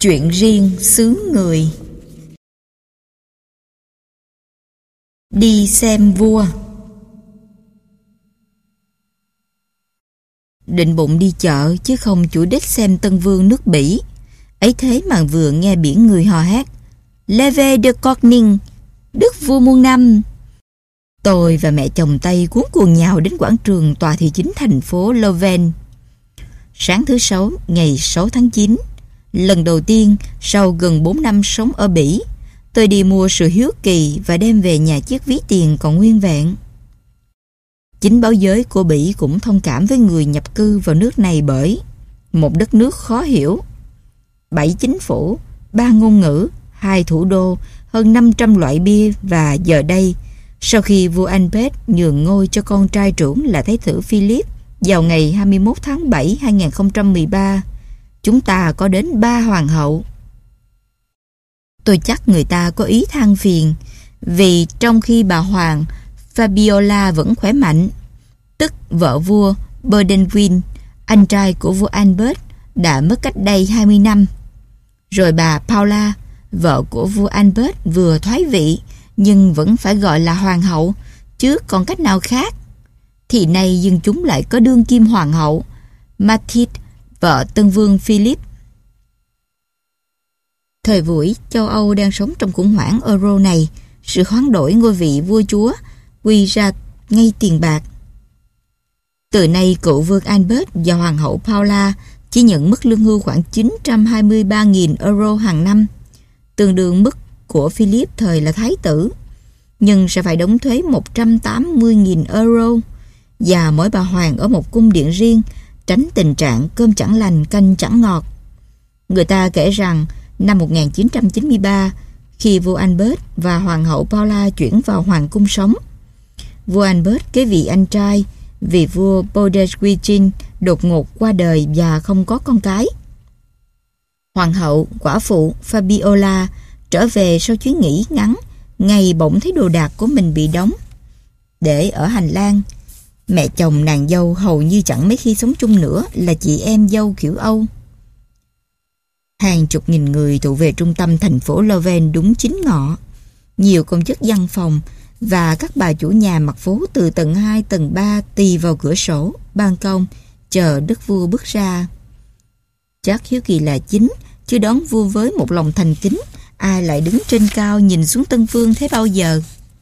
Chuyện riêng xứ người. Đi xem vua. Định bụng đi chợ chứ không chủ đích xem Tân Vương nước Bỉ. Ấy thế mà vừa nghe biển người hò hét Leve de Corning, Đức vua muôn năm. Tôi và mẹ chồng Tây cuống cuồng nhào đến quảng trường tòa thị chính thành phố Leuven. Sáng thứ Sáu, ngày 6 tháng 9, lần đầu tiên sau gần 4 năm sống ở Bỉ, tôi đi mua sự hiếu kỳ và đem về nhà chiếc ví tiền còn nguyên vẹn. Chính báo giới của Bỉ cũng thông cảm với người nhập cư vào nước này bởi một đất nước khó hiểu, 7 chính phủ, 3 ngôn ngữ, 2 thủ đô, hơn 500 loại bia và giờ đây, sau khi vua Albert nhường ngôi cho con trai trưởng là Thái tử Philip vào ngày 21 tháng 7 2013, chúng ta có đến 3 hoàng hậu. Tôi chắc người ta có ý than phiền vì trong khi bà hoàng Fabiola vẫn khỏe mạnh, tức vợ vua Baudouin, anh trai của vua Albert, đã mất cách đây 20 năm. Rồi bà Paula, vợ của vua Albert, vừa thoái vị nhưng vẫn phải gọi là hoàng hậu, chứ còn cách nào khác. Thì nay dân chúng lại có đương kim hoàng hậu Mathilde, vợ Tân Vương Philip. Thời buổi châu Âu đang sống trong khủng hoảng euro này, sự hoán đổi ngôi vị vua chúa quy ra ngay tiền bạc. Từ nay cựu vương Albert và hoàng hậu Paula chỉ nhận mức lương hưu khoảng 923.000 euro hàng năm, tương đương mức của Philip thời là thái tử, nhưng sẽ phải đóng thuế 180.000 euro, và mỗi bà hoàng ở một cung điện riêng, tránh tình trạng cơm chẳng lành canh chẳng ngọt. Người ta kể rằng năm 1993, khi vua Albert và hoàng hậu Paula chuyển vào hoàng cung sống, vua Albert kế vị anh trai vì vua Baudouin đột ngột qua đời và không có con cái. Hoàng hậu quả phụ Fabiola trở về sau chuyến nghỉ ngắn, ngày bỗng thấy đồ đạc của mình bị đóng để ở hành lang. Mẹ chồng nàng dâu hầu như chẳng mấy khi sống chung nữa là chị em dâu kiểu Âu. Hàng chục nghìn người tụ về trung tâm thành phố Leuven đúng 9 ngọ. Nhiều công chức văn phòng và các bà chủ nhà mặt phố từ tầng 2, tầng 3 tì vào cửa sổ, ban công, chờ đức vua bước ra. Chắc hiếu kỳ là chính, chứ đón vua với một lòng thành kính, ai lại đứng trên cao nhìn xuống Tân Vương thế bao giờ.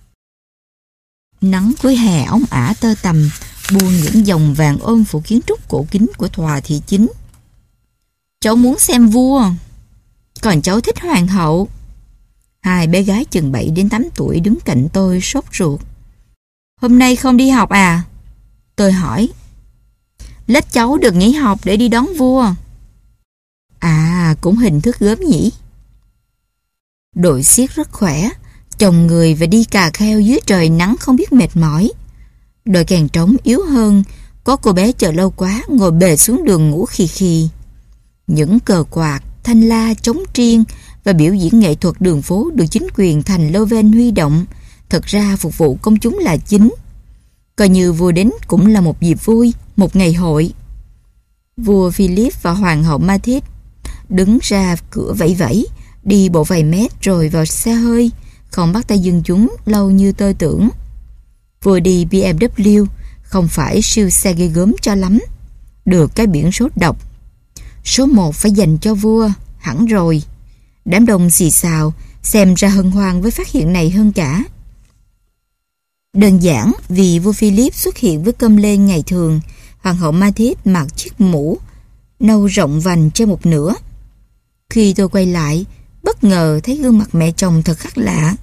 Nắng cuối hè óng ả tơ tằm, buông những dòng vàng ôm phủ kiến trúc cổ kính của tòa thị chính. Cháu muốn xem vua, còn cháu thích hoàng hậu. Hai bé gái chừng 7 đến 8 tuổi đứng cạnh tôi sốt ruột. Hôm nay không đi học à? Tôi hỏi. Lết cháu được nghỉ học để đi đón vua. À, cũng hình thức gớm nhỉ. Đội xiếc rất khỏe, chồng người và đi cà kheo dưới trời nắng không biết mệt mỏi. Đội kèn trống yếu hơn, có cô bé chờ lâu quá ngồi bề xuống đường ngủ khì khì. Những cờ quạt, thanh la, trống triên và biểu diễn nghệ thuật đường phố được chính quyền thành Leuven huy động, thật ra phục vụ công chúng là chính. Coi như vua đến cũng là một dịp vui, một ngày hội. Vua Philip và hoàng hậu Mathilde đứng ra cửa vẫy vẫy, đi bộ vài mét rồi vào xe hơi, không bắt tay dân chúng lâu như tôi tưởng. Vua đi BMW, không phải siêu xe ghê gớm cho lắm, được cái biển số độc. Số 1 phải dành cho vua, hẳn rồi. Đám đông xì xào, xem ra hân hoan với phát hiện này hơn cả. Đơn giản vì vua Philip xuất hiện với cơm lê ngày thường, hoàng hậu Mathilde mặc chiếc mũ nâu rộng vành trên một nửa. Khi tôi quay lại, bất ngờ thấy gương mặt mẹ chồng thật khác lạ.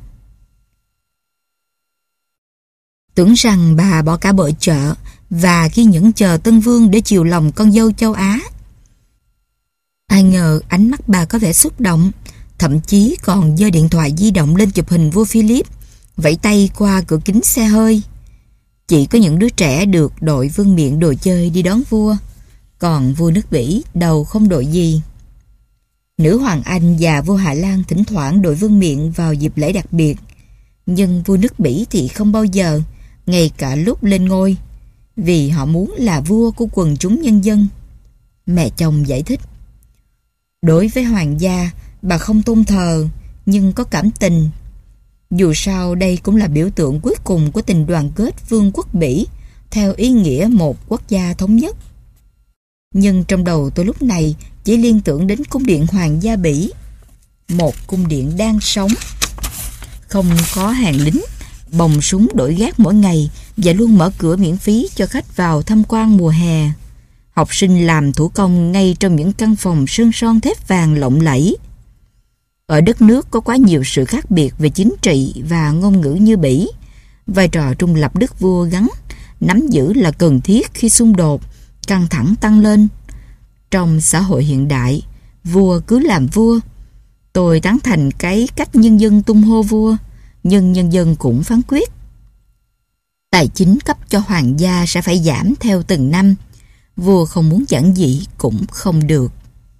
Tưởng rằng bà bỏ cả bợ chợ và kiên nhẫn chờ Tân Vương để chiều lòng con dâu châu Á. Ai ngờ ánh mắt bà có vẻ xúc động, thậm chí còn giơ điện thoại di động lên chụp hình vua Philip, vẫy tay qua cửa kính xe hơi. Chỉ có những đứa trẻ được đội vương miện đồ chơi đi đón vua, còn vua nước Bỉ đầu không đội gì. Nữ hoàng Anh và vua Hà Lan thỉnh thoảng đội vương miện vào dịp lễ đặc biệt, nhưng vua nước Bỉ thì không bao giờ, ngay cả lúc lên ngôi, vì họ muốn là vua của quần chúng nhân dân. Mẹ chồng giải thích. Đối với hoàng gia, bà không tôn thờ, nhưng có cảm tình. Dù sao đây cũng là biểu tượng cuối cùng của tình đoàn kết vương quốc Bỉ, theo ý nghĩa một quốc gia thống nhất. Nhưng trong đầu tôi lúc này chỉ liên tưởng đến cung điện hoàng gia Bỉ, một cung điện đang sống, không có hàng lính, bồng súng đổi gác mỗi ngày và luôn mở cửa miễn phí cho khách vào tham quan mùa hè. Học sinh làm thủ công ngay trong những căn phòng sơn son thép vàng lộng lẫy. Ở đất nước có quá nhiều sự khác biệt về chính trị và ngôn ngữ như Bỉ, vai trò trung lập đức vua gắn nắm giữ là cần thiết khi xung đột, căng thẳng tăng lên. Trong xã hội hiện đại, vua cứ làm vua. Tôi tán thành cái cách nhân dân tung hô vua, nhưng nhân dân cũng phán quyết. Tài chính cấp cho hoàng gia sẽ phải giảm theo từng năm. Vua không muốn giản dị cũng không được.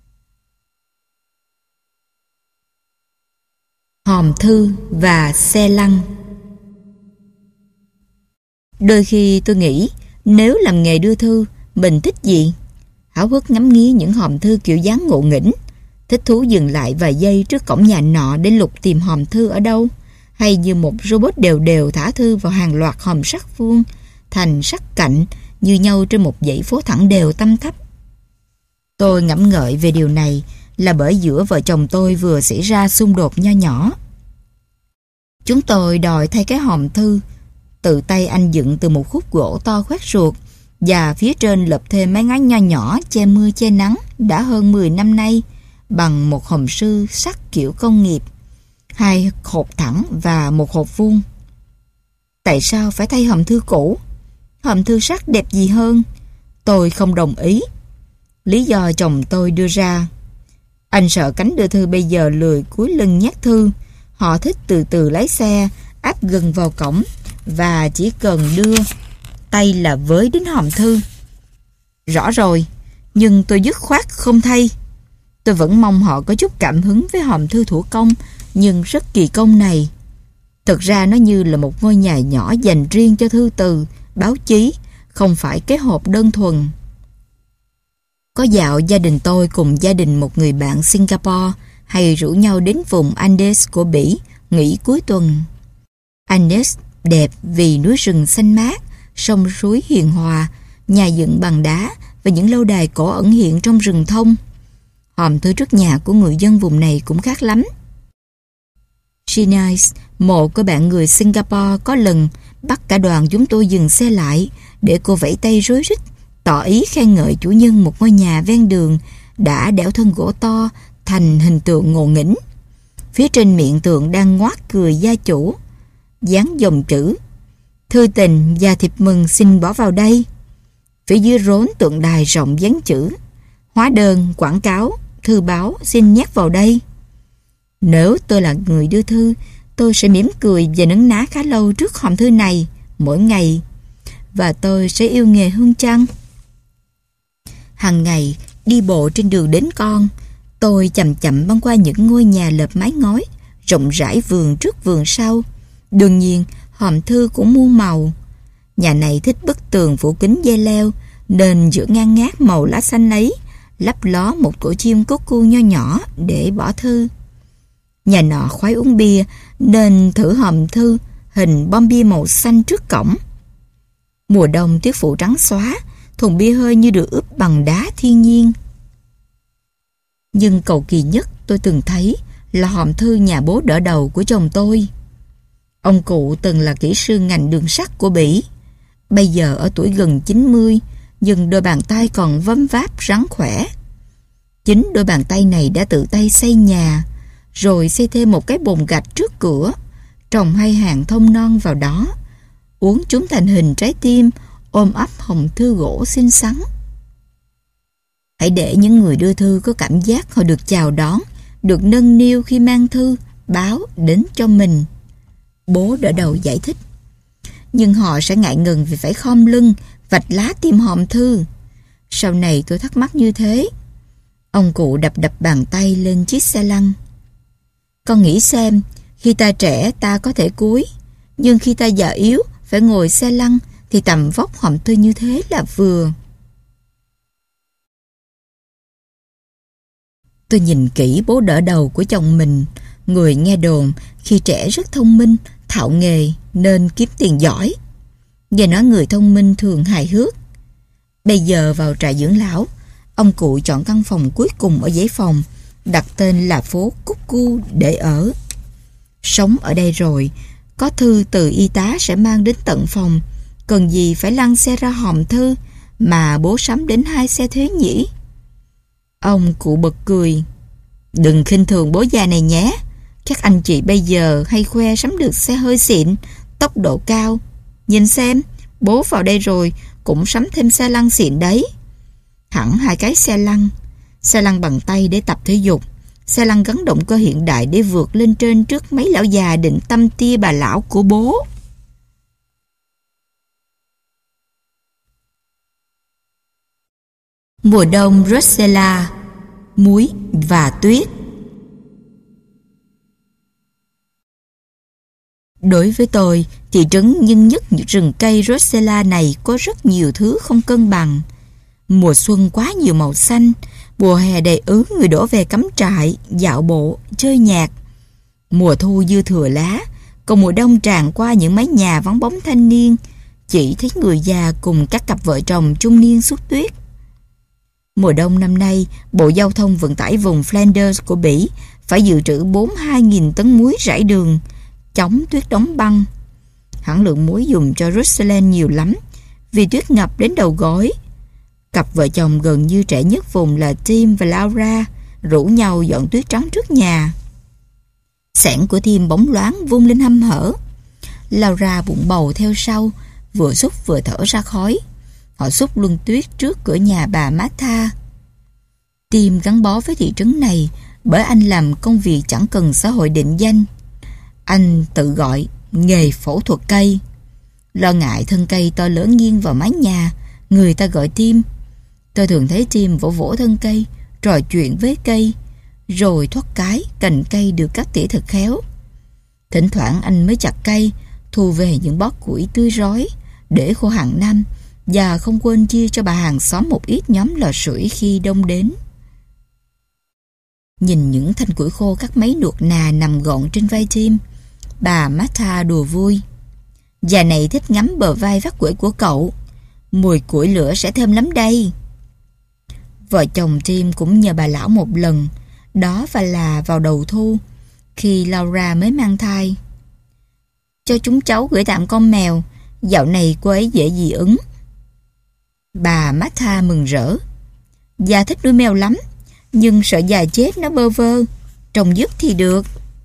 Hòm thư và xe lăn. Đôi khi tôi nghĩ, nếu làm nghề đưa thư, mình thích gì? Háo hức ngắm nghía những hòm thư kiểu dáng ngộ nghĩnh, thích thú dừng lại vài giây trước cổng nhà nọ để lục tìm hòm thư ở đâu, hay như một robot đều đều thả thư vào hàng loạt hòm sắt vuông, thành sắc cạnh như nhau trên một dãy phố thẳng đều tăm thấp. Tôi ngẫm ngợi về điều này là bởi giữa vợ chồng tôi vừa xảy ra xung đột nho nhỏ. Chúng tôi đòi thay cái hòm thư, tự tay anh dựng từ một khúc gỗ to khoét ruột, và phía trên lợp thêm mấy ngói nho nhỏ che mưa che nắng đã hơn 10 năm nay bằng một hòm sư sắt kiểu công nghiệp, 2 hộp thẳng và 1 hộp vuông. Tại sao phải thay hòm thư cũ? Hòm thư sắt đẹp gì hơn? Tôi không đồng ý. Lý do chồng tôi đưa ra: anh sợ cánh đưa thư bây giờ lười cúi lưng nhét thư. Họ thích từ từ lái xe, áp gần vào cổng, và chỉ cần đưa tay là với đến hòm thư. Rõ rồi, nhưng tôi dứt khoát không thay. Tôi vẫn mong họ có chút cảm hứng với hòm thư thủ công, nhưng rất kỳ công này. Thực ra nó như là một ngôi nhà nhỏ dành riêng cho thư từ, báo chí, không phải cái hộp đơn thuần. Có dạo gia đình tôi cùng gia đình một người bạn Singapore hay rủ nhau đến vùng Andes của Bỉ nghỉ cuối tuần. Andes đẹp vì núi rừng xanh mát, sông suối hiền hòa, nhà dựng bằng đá và những lâu đài cổ ẩn hiện trong rừng thông. Hòm thư trước nhà của người dân vùng này cũng khác lắm. Shinais, một cô bạn người Singapore, có lần bắt cả đoàn chúng tôi dừng xe lại để cô vẫy tay rối rít, tỏ ý khen ngợi chủ nhân một ngôi nhà ven đường đã đẽo thân gỗ to thành hình tượng ngộ nghĩnh. Phía trên miệng tượng đang ngoác cười gia chủ, dán dòng chữ: thư tình và thiệp mừng xin bỏ vào đây. Phía dưới rốn tượng đài rộng dán chữ: hóa đơn, quảng cáo, thư báo xin nhét vào đây. Nếu tôi là người đưa thư, tôi sẽ mỉm cười và nấn ná khá lâu trước hòm thư này mỗi ngày, và tôi sẽ yêu nghề hương chăng. Hàng ngày đi bộ trên đường đến con, tôi chậm chậm băng qua những ngôi nhà lợp mái ngói, rộng rãi vườn trước vườn sau. Đương nhiên hòm thư cũng muôn màu. Nhà này thích bức tường phủ kính dây leo, nên giữa ngang ngát màu lá xanh ấy lấp ló một tổ chim cúc cu nho nhỏ để bỏ thư. Nhà nọ khoái uống bia, nên thử hòm thư hình bom bia màu xanh trước cổng. Mùa đông tuyết phủ trắng xóa, thùng bia hơi như được ướp bằng đá thiên nhiên. Nhưng cầu kỳ nhất tôi từng thấy là hòm thư nhà bố đỡ đầu của chồng tôi. Ông cụ từng là kỹ sư ngành đường sắt của Bỉ. Bây giờ ở tuổi gần 90, nhưng đôi bàn tay còn vấm váp rắn khỏe. Chính đôi bàn tay này đã tự tay xây nhà, rồi xây thêm một cái bồn gạch trước cửa, trồng 2 hàng thông non vào đó, uốn chúng thành hình trái tim, ôm ấp hòm thư gỗ xinh xắn. Hãy để những người đưa thư có cảm giác họ được chào đón, được nâng niu khi mang thư, báo đến cho mình. Bố đỡ đầu giải thích. Nhưng họ sẽ ngại ngần vì phải khom lưng, vạch lá tìm hòm thư. Sau này tôi thắc mắc như thế. Ông cụ đập đập bàn tay lên chiếc xe lăn. Con nghĩ xem, khi ta trẻ ta có thể cúi, nhưng khi ta già yếu phải ngồi xe lăn, thì tầm vóc hòm thư như thế là vừa. Tôi nhìn kỹ bố đỡ đầu của chồng mình, người nghe đồn khi trẻ rất thông minh, thạo nghề nên kiếm tiền giỏi. Nghe nói người thông minh thường hài hước. Bây giờ vào trại dưỡng lão, ông cụ chọn căn phòng cuối cùng ở dãy phòng, đặt tên là phố Cúc Cu để ở. Sống ở đây rồi, có thư từ y tá sẽ mang đến tận phòng, cần gì phải lăn xe ra hòm thư mà bố sắm đến 2 xe thế nhỉ? Ông cụ bật cười. Đừng khinh thường bố già này nhé. Các anh chị bây giờ hay khoe sắm được xe hơi xịn, tốc độ cao. Nhìn xem, bố vào đây rồi cũng sắm thêm xe lăn xịn đấy. Hẳn 2 cái xe lăn bằng tay để tập thể dục, xe lăn gắn động cơ hiện đại để vượt lên trên trước mấy lão già định tâm tia bà lão của bố. Mùa đông Rosella, muối và tuyết. Đối với tôi, thị trấn nhân nhất rừng cây Rosella này có rất nhiều thứ không cân bằng. Mùa xuân quá nhiều màu xanh, mùa hè đầy ứ người đổ về cắm trại, dạo bộ, chơi nhạc. Mùa thu dư thừa lá, còn mùa đông tràn qua những mái nhà vắng bóng thanh niên, chỉ thấy người già cùng các cặp vợ chồng trung niên xúc tuyết. Mùa đông năm nay, Bộ Giao thông Vận tải vùng Flanders của Bỉ phải dự trữ 42.000 tấn muối rải đường, chống tuyết đóng băng. Hãng lượng muối dùng cho Rosellen nhiều lắm, vì tuyết ngập đến đầu gối. Cặp vợ chồng gần như trẻ nhất vùng là Tim và Laura rủ nhau dọn tuyết trắng trước nhà. Xẻng của Tim bóng loáng vung lên hăm hở. Laura bụng bầu theo sau, vừa xúc vừa thở ra khói. Họ xúc luân tuyết trước cửa nhà bà Martha. Tim gắn bó với thị trấn này bởi anh làm công việc chẳng cần xã hội định danh. Anh tự gọi nghề phẫu thuật cây. Lo ngại thân cây to lớn nghiêng vào mái nhà, người ta gọi Tim. Tôi thường thấy Tim vỗ vỗ thân cây, trò chuyện với cây, rồi thoát cái cành cây được cắt tỉa thật khéo. Thỉnh thoảng anh mới chặt cây, thu về những bó củi tươi rói để khô hàng năm, và không quên chia cho bà hàng xóm một ít nhóm lò sưởi khi đông đến. Nhìn những thanh củi khô cắt mấy nuột nà nằm gọn trên vai Tim, bà Martha đùa vui. Già này thích ngắm bờ vai vắt củi của cậu. Mùi củi lửa sẽ thơm lắm đây. Vợ chồng Tim cũng nhờ bà lão một lần, đó và là vào đầu thu, khi Laura mới mang thai. Cho chúng cháu gửi tạm con mèo, dạo này cô ấy dễ dị ứng. Bà Martha mừng rỡ. Già thích nuôi mèo lắm, nhưng sợ già chết nó bơ vơ, trông dứt thì được.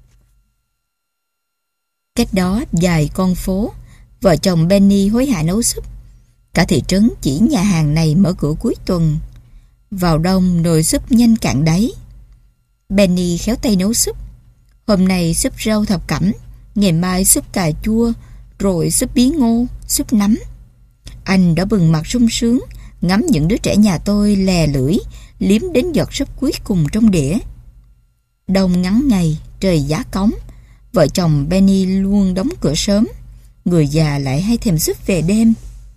Cách đó vài con phố, vợ chồng Benny hối hả nấu súp. Cả thị trấn chỉ nhà hàng này mở cửa cuối tuần. Vào đông nồi súp nhanh cạn đáy. Benny khéo tay nấu súp. Hôm nay súp rau thập cẩm, ngày mai súp cà chua, rồi súp bí ngô, súp nấm. Anh đã bừng mặt sung sướng ngắm những đứa trẻ nhà tôi lè lưỡi liếm đến giọt súp cuối cùng trong đĩa. Đông ngắn ngày, trời giá cống, vợ chồng Benny luôn đóng cửa sớm. Người già lại hay thèm súp về đêm.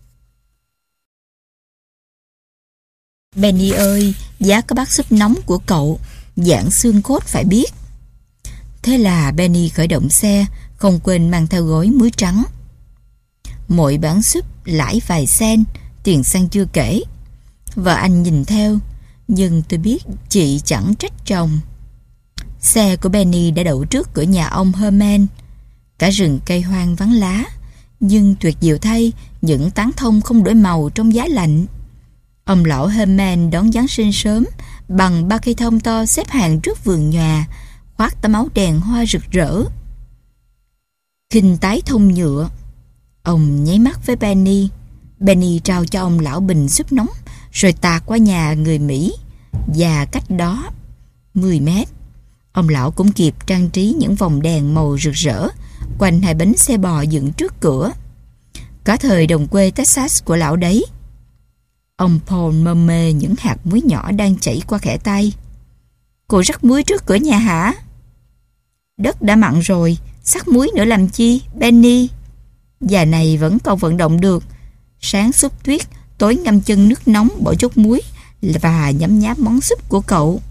Benny ơi, giá có bát súp nóng của cậu, dạng xương cốt phải biết. Thế là Benny khởi động xe, không quên mang theo gói muối trắng. Mỗi bán súp lãi vài sen, tiền xăng chưa kể. Vợ anh nhìn theo, nhưng tôi biết chị chẳng trách chồng. Xe của Benny đã đậu trước cửa nhà ông Herman. Cả rừng cây hoang vắng lá, nhưng tuyệt diệu thay, những tán thông không đổi màu trong giá lạnh. Ông lão Herman đón Giáng sinh sớm bằng 3 cây thông to xếp hàng trước vườn nhà, khoác tấm áo đèn hoa rực rỡ. Khinh tái thông nhựa. Ông nháy mắt với Benny. Benny trao cho ông lão bình súp nóng, rồi tạt qua nhà người Mỹ, và cách đó 10 mét. Ông lão cũng kịp trang trí những vòng đèn màu rực rỡ quanh 2 bánh xe bò dựng trước cửa. Cả thời đồng quê Texas của lão đấy. Ông Paul mơ mê những hạt muối nhỏ đang chảy qua khẽ tay. Cô rắc muối trước cửa nhà hả? Đất đã mặn rồi, sắc muối nữa làm chi, Benny? Già này vẫn còn vận động được. Sáng xúc tuyết, tối ngâm chân nước nóng bỏ chút muối và nhấm nháp món súp của cậu.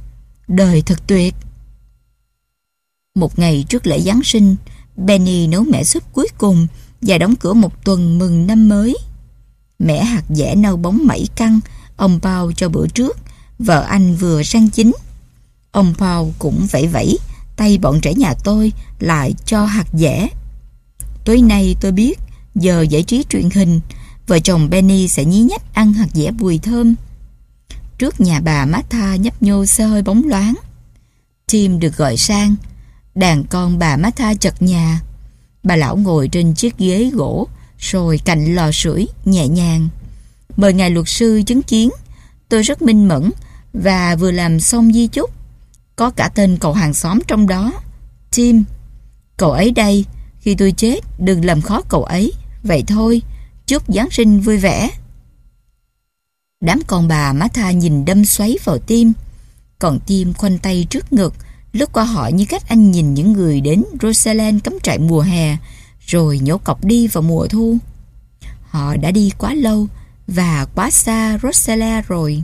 Đời thật tuyệt. Một ngày trước lễ Giáng sinh, Benny nấu mẻ súp cuối cùng và đóng cửa một tuần mừng năm mới. Mẻ hạt dẻ nâu bóng 7 căn, ông Paul cho bữa trước, vợ anh vừa sang chính. Ông Paul cũng vẫy vẫy, tay bọn trẻ nhà tôi lại cho hạt dẻ. Tối nay tôi biết, giờ giải trí truyền hình, vợ chồng Benny sẽ nhí nhách ăn hạt dẻ bùi thơm. Trước nhà bà Martha nhấp nhô xe hơi bóng loáng. Tim được gọi sang. Đàn con bà Martha chật nhà. Bà lão ngồi trên chiếc ghế gỗ rồi cạnh lò sưởi nhẹ nhàng. Mời ngài luật sư chứng kiến. Tôi rất minh mẫn và vừa làm xong di chúc. Có cả tên cậu hàng xóm trong đó, Tim. Cậu ấy đây. Khi tôi chết đừng làm khó cậu ấy. Vậy thôi. Chúc Giáng sinh vui vẻ. Đám con bà Martha nhìn đâm xoáy vào Tim. Còn Tim khoanh tay trước ngực, lướt qua họ như cách anh nhìn những người đến Roseland cắm trại mùa hè rồi nhổ cọc đi vào mùa thu. Họ đã đi quá lâu và quá xa Roseland rồi.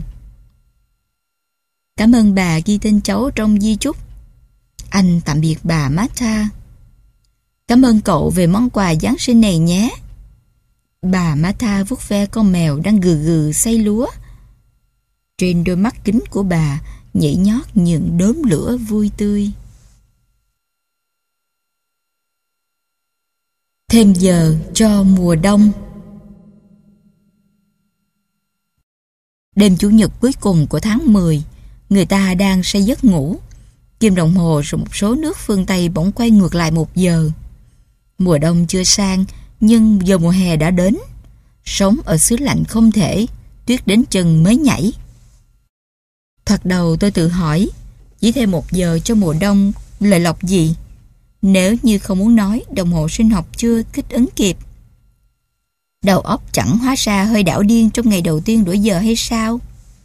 Cảm ơn bà ghi tên cháu trong di chúc. Anh tạm biệt bà Martha. Cảm ơn cậu về món quà Giáng sinh này nhé. Bà Martha vuốt ve con mèo đang gừ gừ xay lúa. Trên đôi mắt kính của bà nhảy nhót những đốm lửa vui tươi. Thêm giờ cho mùa đông. Đêm Chủ nhật cuối cùng của tháng 10, người ta đang say giấc ngủ. Kim đồng hồ rồi một số nước phương Tây bỗng quay ngược lại 1 giờ. Mùa đông chưa sang, nhưng giờ mùa hè đã đến. Sống ở xứ lạnh không thể, tuyết đến chân mới nhảy. Thoạt đầu tôi tự hỏi, chỉ thêm 1 giờ cho mùa đông lợi lộc gì? Nếu như không muốn nói, đồng hồ sinh học chưa thích ứng kịp. Đầu óc chẳng hóa ra hơi đảo điên trong ngày đầu tiên đổi giờ hay sao?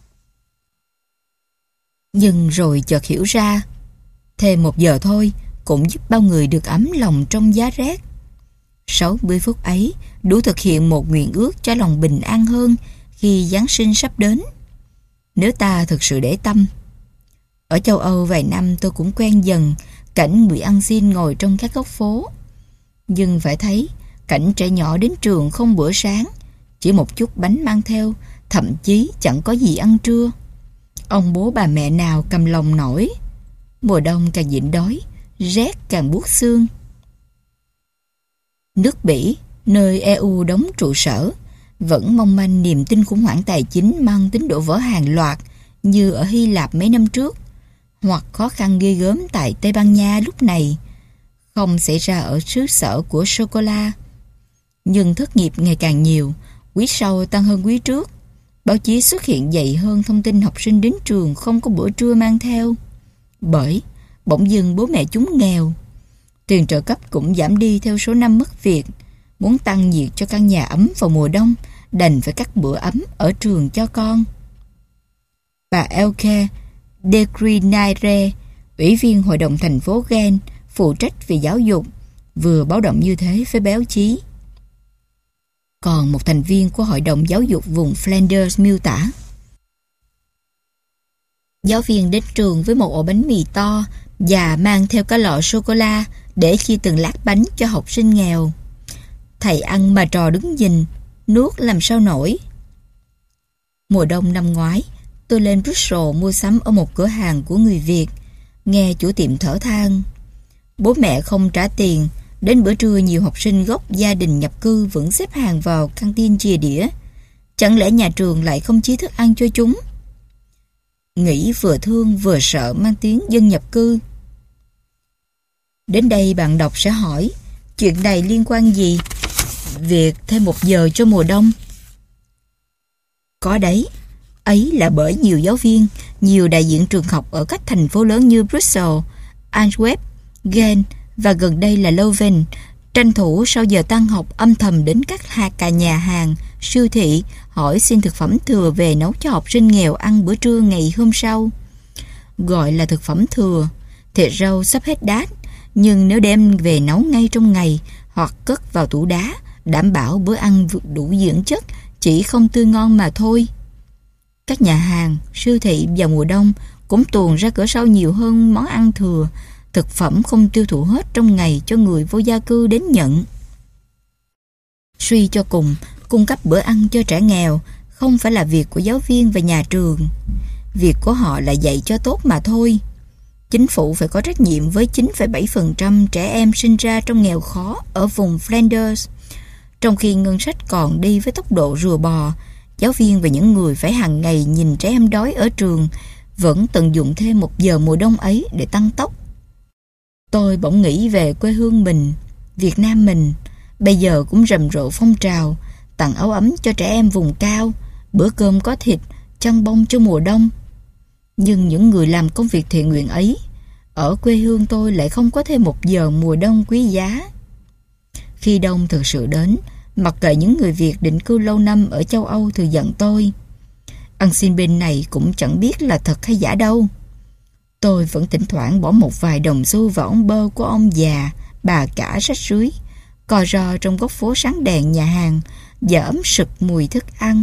Nhưng rồi chợt hiểu ra, thêm 1 giờ thôi cũng giúp bao người được ấm lòng trong giá rét. 60 phút ấy đủ thực hiện một nguyện ước cho lòng bình an hơn khi Giáng sinh sắp đến. Nếu ta thực sự để tâm. Ở châu Âu vài năm tôi cũng quen dần cảnh người ăn xin ngồi trong các góc phố. Nhưng phải thấy cảnh trẻ nhỏ đến trường không bữa sáng, chỉ một chút bánh mang theo, thậm chí chẳng có gì ăn trưa. Ông bố bà mẹ nào cầm lòng nổi. Mùa đông càng nhịn đói, rét càng buốt xương. Nước Bỉ, nơi EU đóng trụ sở, vẫn mong manh niềm tin khủng hoảng tài chính mang tính đổ vỡ hàng loạt như ở Hy Lạp mấy năm trước, hoặc khó khăn ghê gớm tại Tây Ban Nha lúc này, không xảy ra ở xứ sở của sô-cô-la. Nhưng thất nghiệp ngày càng nhiều, quý sau tăng hơn quý trước. Báo chí xuất hiện dày hơn thông tin học sinh đến trường không có bữa trưa mang theo. Bởi bỗng dưng bố mẹ chúng nghèo. Tiền trợ cấp cũng giảm đi theo số năm mất việc. Muốn tăng nhiệt cho căn nhà ấm vào mùa đông, đành phải cắt bữa ấm ở trường cho con. Bà Elke Degrinaire, ủy viên hội đồng thành phố Gen, phụ trách về giáo dục, vừa báo động như thế với báo chí. Còn một thành viên của hội đồng giáo dục vùng Flanders miêu tả: giáo viên đến trường với một ổ bánh mì to và mang theo cả lọ sô-cô-la để chia từng lát bánh cho học sinh nghèo. Thầy ăn mà trò đứng nhìn, nuốt làm sao nổi. Mùa đông năm ngoái, tôi lên Brussels mua sắm ở một cửa hàng của người Việt, nghe chủ tiệm thở than. Bố mẹ không trả tiền, đến bữa trưa nhiều học sinh gốc gia đình nhập cư vẫn xếp hàng vào căng tin chìa đĩa. Chẳng lẽ nhà trường lại không chia thức ăn cho chúng? Nghĩ vừa thương vừa sợ mang tiếng dân nhập cư. Đến đây bạn đọc sẽ hỏi, chuyện này liên quan gì việc thêm 1 giờ cho mùa đông? Có đấy, ấy là bởi nhiều giáo viên, nhiều đại diện trường học ở các thành phố lớn như Brussels, Antwerp, Gen và gần đây là Leuven tranh thủ sau giờ tan học âm thầm đến các cả nhà hàng, siêu thị hỏi xin thực phẩm thừa về nấu cho học sinh nghèo ăn bữa trưa ngày hôm sau. Gọi là thực phẩm thừa, thịt rau sắp hết đát, nhưng nếu đem về nấu ngay trong ngày hoặc cất vào tủ đá, đảm bảo bữa ăn đủ dưỡng chất, chỉ không tươi ngon mà thôi. Các nhà hàng, siêu thị vào mùa đông cũng tuồn ra cửa sau nhiều hơn món ăn thừa, thực phẩm không tiêu thụ hết trong ngày cho người vô gia cư đến nhận. Suy cho cùng, cung cấp bữa ăn cho trẻ nghèo không phải là việc của giáo viên và nhà trường. Việc của họ là dạy cho tốt mà thôi. Chính phủ phải có trách nhiệm với 9,7% trẻ em sinh ra trong nghèo khó ở vùng Flanders. Trong khi ngân sách còn đi với tốc độ rùa bò, giáo viên và những người phải hàng ngày nhìn trẻ em đói ở trường vẫn tận dụng thêm 1 giờ mùa đông ấy để tăng tốc. Tôi bỗng nghĩ về quê hương mình, Việt Nam mình, bây giờ cũng rầm rộ phong trào tặng áo ấm cho trẻ em vùng cao, bữa cơm có thịt, chăn bông cho mùa đông. Nhưng những người làm công việc thiện nguyện ấy, ở quê hương tôi lại không có thêm 1 giờ mùa đông quý giá. Khi đông thực sự đến, mặc kệ những người Việt định cư lâu năm ở châu Âu thường giận tôi. Ăn xin bên này cũng chẳng biết là thật hay giả đâu. Tôi vẫn thỉnh thoảng bỏ một vài đồng xu vào ống bơ của ông già, bà cả rách rưới, co ro trong góc phố sáng đèn nhà hàng và ấm sực mùi thức ăn.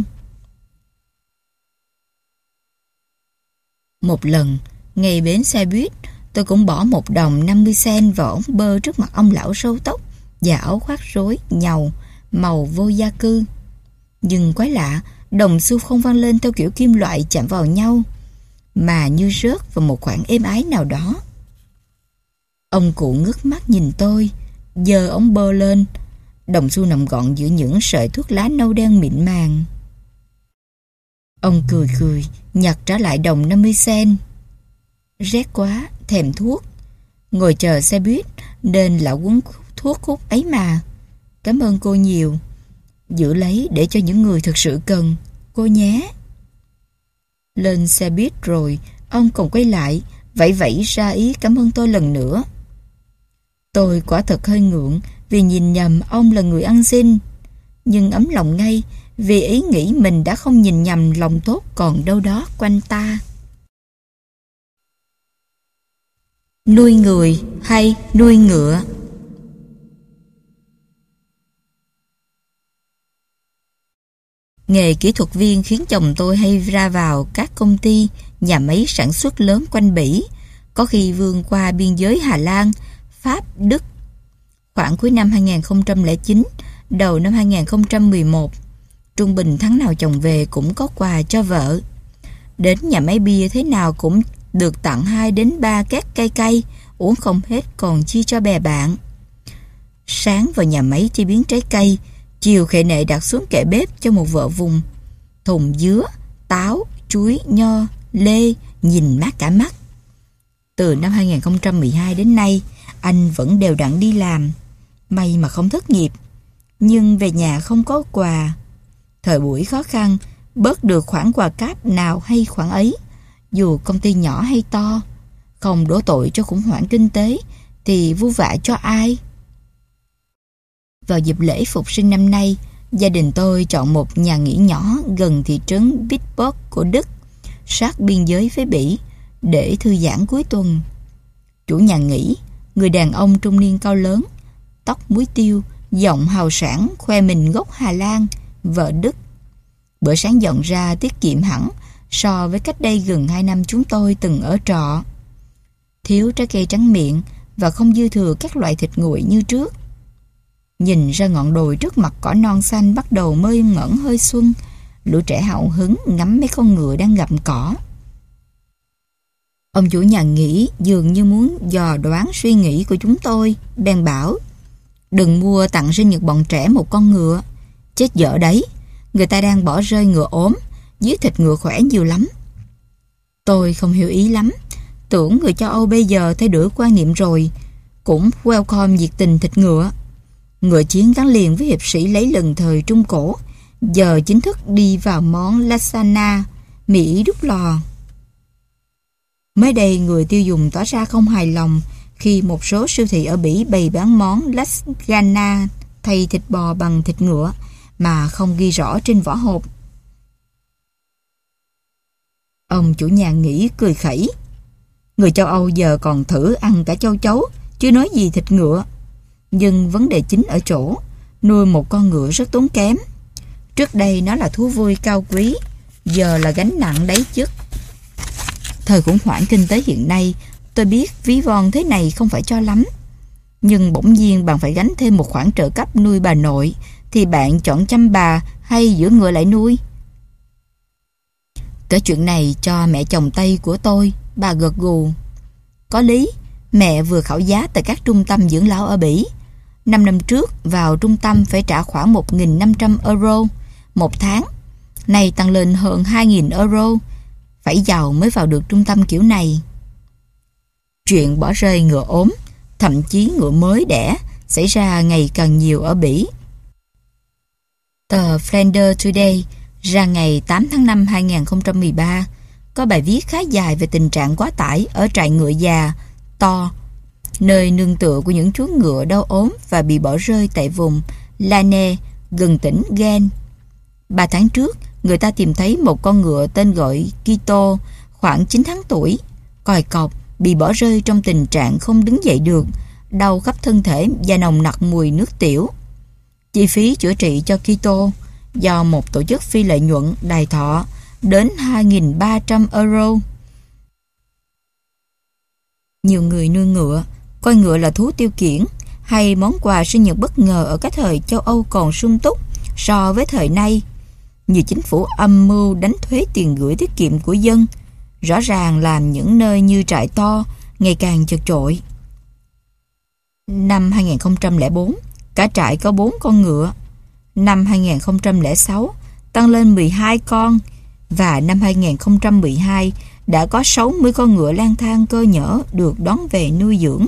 Một lần, ngay bến xe buýt, tôi cũng bỏ 1 đồng 50 cent vào ống bơ trước mặt ông lão râu tóc và áo khoác rối nhàu màu vô gia cư. Nhưng quái lạ, đồng xu không vang lên theo kiểu kim loại chạm vào nhau, mà như rớt vào một khoảng êm ái nào đó. Ông cụ ngước mắt nhìn tôi, giơ ống bơ lên. Đồng xu nằm gọn giữa những sợi thuốc lá nâu đen mịn màng. Ông cười cười, nhặt trả lại đồng 50 cent. Rét quá, thèm thuốc. Ngồi chờ xe buýt nên lão quấn thuốc hút ấy mà. Cảm ơn cô nhiều. Giữ lấy để cho những người thực sự cần, cô nhé. Lên xe buýt rồi, ông còn quay lại, vẫy vẫy ra ý cảm ơn tôi lần nữa. Tôi quả thật hơi ngượng vì nhìn nhầm ông là người ăn xin, nhưng ấm lòng ngay vì ý nghĩ mình đã không nhìn nhầm lòng tốt còn đâu đó quanh ta. Nuôi người hay nuôi ngựa? Nghề kỹ thuật viên khiến chồng tôi hay ra vào các công ty, nhà máy sản xuất lớn quanh Bỉ, có khi vươn qua biên giới Hà Lan, Pháp, Đức. Khoảng cuối năm 2009, đầu năm 2011, trung bình tháng nào chồng về cũng có quà cho vợ. Đến nhà máy bia thế nào cũng được tặng 2 đến 3 két cây cay, uống không hết còn chia cho bè bạn. Sáng vào nhà máy chế biến trái cây, chiều khệ nệ đặt xuống kệ bếp cho một vợ vùng. Thùng dứa, táo, chuối, nho, lê, nhìn mát cả mắt. Từ năm 2012 đến nay, anh vẫn đều đặn đi làm. May mà không thất nghiệp. Nhưng về nhà không có quà. Thời buổi khó khăn, bớt được khoản quà cáp nào hay khoản ấy, dù công ty nhỏ hay to. Không đổ tội cho khủng hoảng kinh tế thì vu vạ cho ai? Vào dịp lễ Phục sinh năm nay, gia đình tôi chọn một nhà nghỉ nhỏ gần thị trấn Bitburg của Đức, sát biên giới với Bỉ, để thư giãn cuối tuần. Chủ nhà nghỉ, người đàn ông trung niên cao lớn, tóc muối tiêu, giọng hào sảng, khoe mình gốc Hà Lan, vợ Đức. Bữa sáng dọn ra tiết kiệm hẳn so với cách đây gần 2 năm chúng tôi từng ở trọ. Thiếu trái cây trắng miệng và không dư thừa các loại thịt nguội như trước. Nhìn ra ngọn đồi trước mặt cỏ non xanh bắt đầu mơ ngẩn hơi xuân, lũ trẻ hào hứng ngắm mấy con ngựa đang gặm cỏ. Ông chủ nhà nghỉ dường như muốn dò đoán suy nghĩ của chúng tôi, bèn bảo: đừng mua tặng sinh nhật bọn trẻ một con ngựa. Chết dở đấy, người ta đang bỏ rơi ngựa ốm, dưới thịt ngựa khỏe nhiều lắm. Tôi không hiểu ý lắm, tưởng người châu Âu bây giờ thay đổi quan niệm rồi, cũng welcome nhiệt tình thịt ngựa. Ngựa chiến gắn liền với hiệp sĩ lấy lần thời Trung Cổ, giờ chính thức đi vào món lasagna, Mỹ đúc lò. Mới đây người tiêu dùng tỏ ra không hài lòng khi một số siêu thị ở Bỉ bày bán món lasagna thay thịt bò bằng thịt ngựa mà không ghi rõ trên vỏ hộp. Ông chủ nhà nghỉ cười khẩy: người châu Âu giờ còn thử ăn cả châu chấu, chứ nói gì thịt ngựa. Nhưng vấn đề chính ở chỗ nuôi một con ngựa rất tốn kém. Trước đây nó là thú vui cao quý, giờ là gánh nặng đấy chứ. Thời khủng hoảng kinh tế hiện nay, tôi biết ví von thế này không phải cho lắm. Nhưng bỗng nhiên bạn phải gánh thêm một khoản trợ cấp nuôi bà nội, thì bạn chọn chăm bà hay giữ ngựa lại nuôi? Kể chuyện này cho mẹ chồng Tây của tôi, bà gật gù. Có lý, mẹ vừa khảo giá tại các trung tâm dưỡng lão ở Bỉ. 5 năm trước vào trung tâm phải trả khoảng 1.500 euro một tháng. Nay tăng lên hơn 2.000 euro. Phải giàu mới vào được trung tâm kiểu này. Chuyện bỏ rơi ngựa ốm, thậm chí ngựa mới đẻ, xảy ra ngày càng nhiều ở Bỉ. Tờ Flanders Today ra ngày 8 tháng 5 2013 có bài viết khá dài về tình trạng quá tải ở trại ngựa già To, nơi nương tựa của những chú ngựa đau ốm và bị bỏ rơi tại vùng Lane gần tỉnh Gen. 3 tháng trước, người ta tìm thấy một con ngựa tên gọi Kito, khoảng 9 tháng tuổi, còi cọc, bị bỏ rơi trong tình trạng không đứng dậy được, đau khắp thân thể và nồng nặc mùi nước tiểu. Chi phí chữa trị cho Kito do một tổ chức phi lợi nhuận đài thọ đến 2.300 euro. Nhiều người nuôi ngựa coi ngựa là thú tiêu khiển hay món quà sinh nhật bất ngờ ở cái thời châu Âu còn sung túc so với thời nay. Nhiều chính phủ âm mưu đánh thuế tiền gửi tiết kiệm của dân, rõ ràng làm những nơi như trại To ngày càng chật chội. Năm 2004, cả trại có 4 con ngựa. Năm 2006, tăng lên 12 con, và năm 2012 đã có 60 con ngựa lang thang cơ nhỡ được đón về nuôi dưỡng.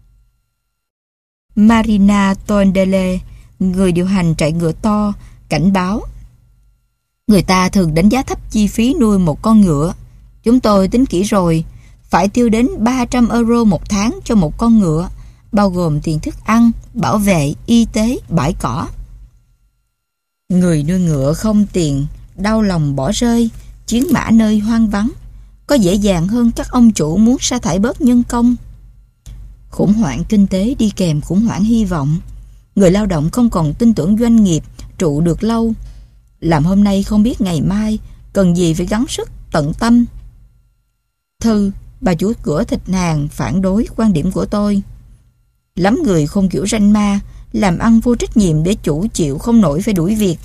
Marina Tondele, người điều hành trại ngựa To, cảnh báo: người ta thường đánh giá thấp chi phí nuôi một con ngựa. Chúng tôi tính kỹ rồi, phải tiêu đến 300 euro một tháng cho một con ngựa, bao gồm tiền thức ăn, bảo vệ, y tế, bãi cỏ. Người nuôi ngựa không tiền, đau lòng bỏ rơi, chiến mã nơi hoang vắng, có dễ dàng hơn các ông chủ muốn sa thải bớt nhân công. Khủng hoảng kinh tế đi kèm khủng hoảng hy vọng. Người lao động không còn tin tưởng doanh nghiệp trụ được lâu. Làm hôm nay không biết ngày mai, cần gì phải gắng sức tận tâm. Thư, bà chủ cửa thịt hàng, phản đối quan điểm của tôi. Lắm người không kiểu ranh ma, làm ăn vô trách nhiệm để chủ chịu không nổi phải đuổi việc.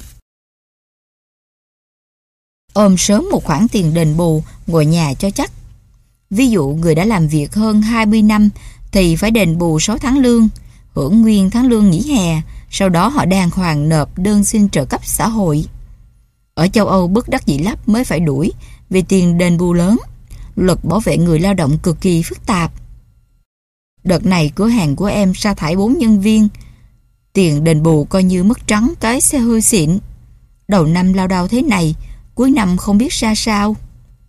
Ôm sớm một khoản tiền đền bù, ngồi nhà cho chắc. Ví dụ người đã làm việc hơn 20 năm thì phải đền bù 6 tháng lương, hưởng nguyên tháng lương nghỉ hè, sau đó họ đàng hoàng nộp đơn xin trợ cấp xã hội. Ở châu Âu bất đắc dĩ lắm mới phải đuổi vì tiền đền bù lớn. Luật bảo vệ người lao động cực kỳ phức tạp. Đợt này cửa hàng của em sa thải 4 nhân viên. Tiền đền bù coi như mất trắng cái xe hơi xịn. Đầu năm lao đao thế này, cuối năm không biết ra sao.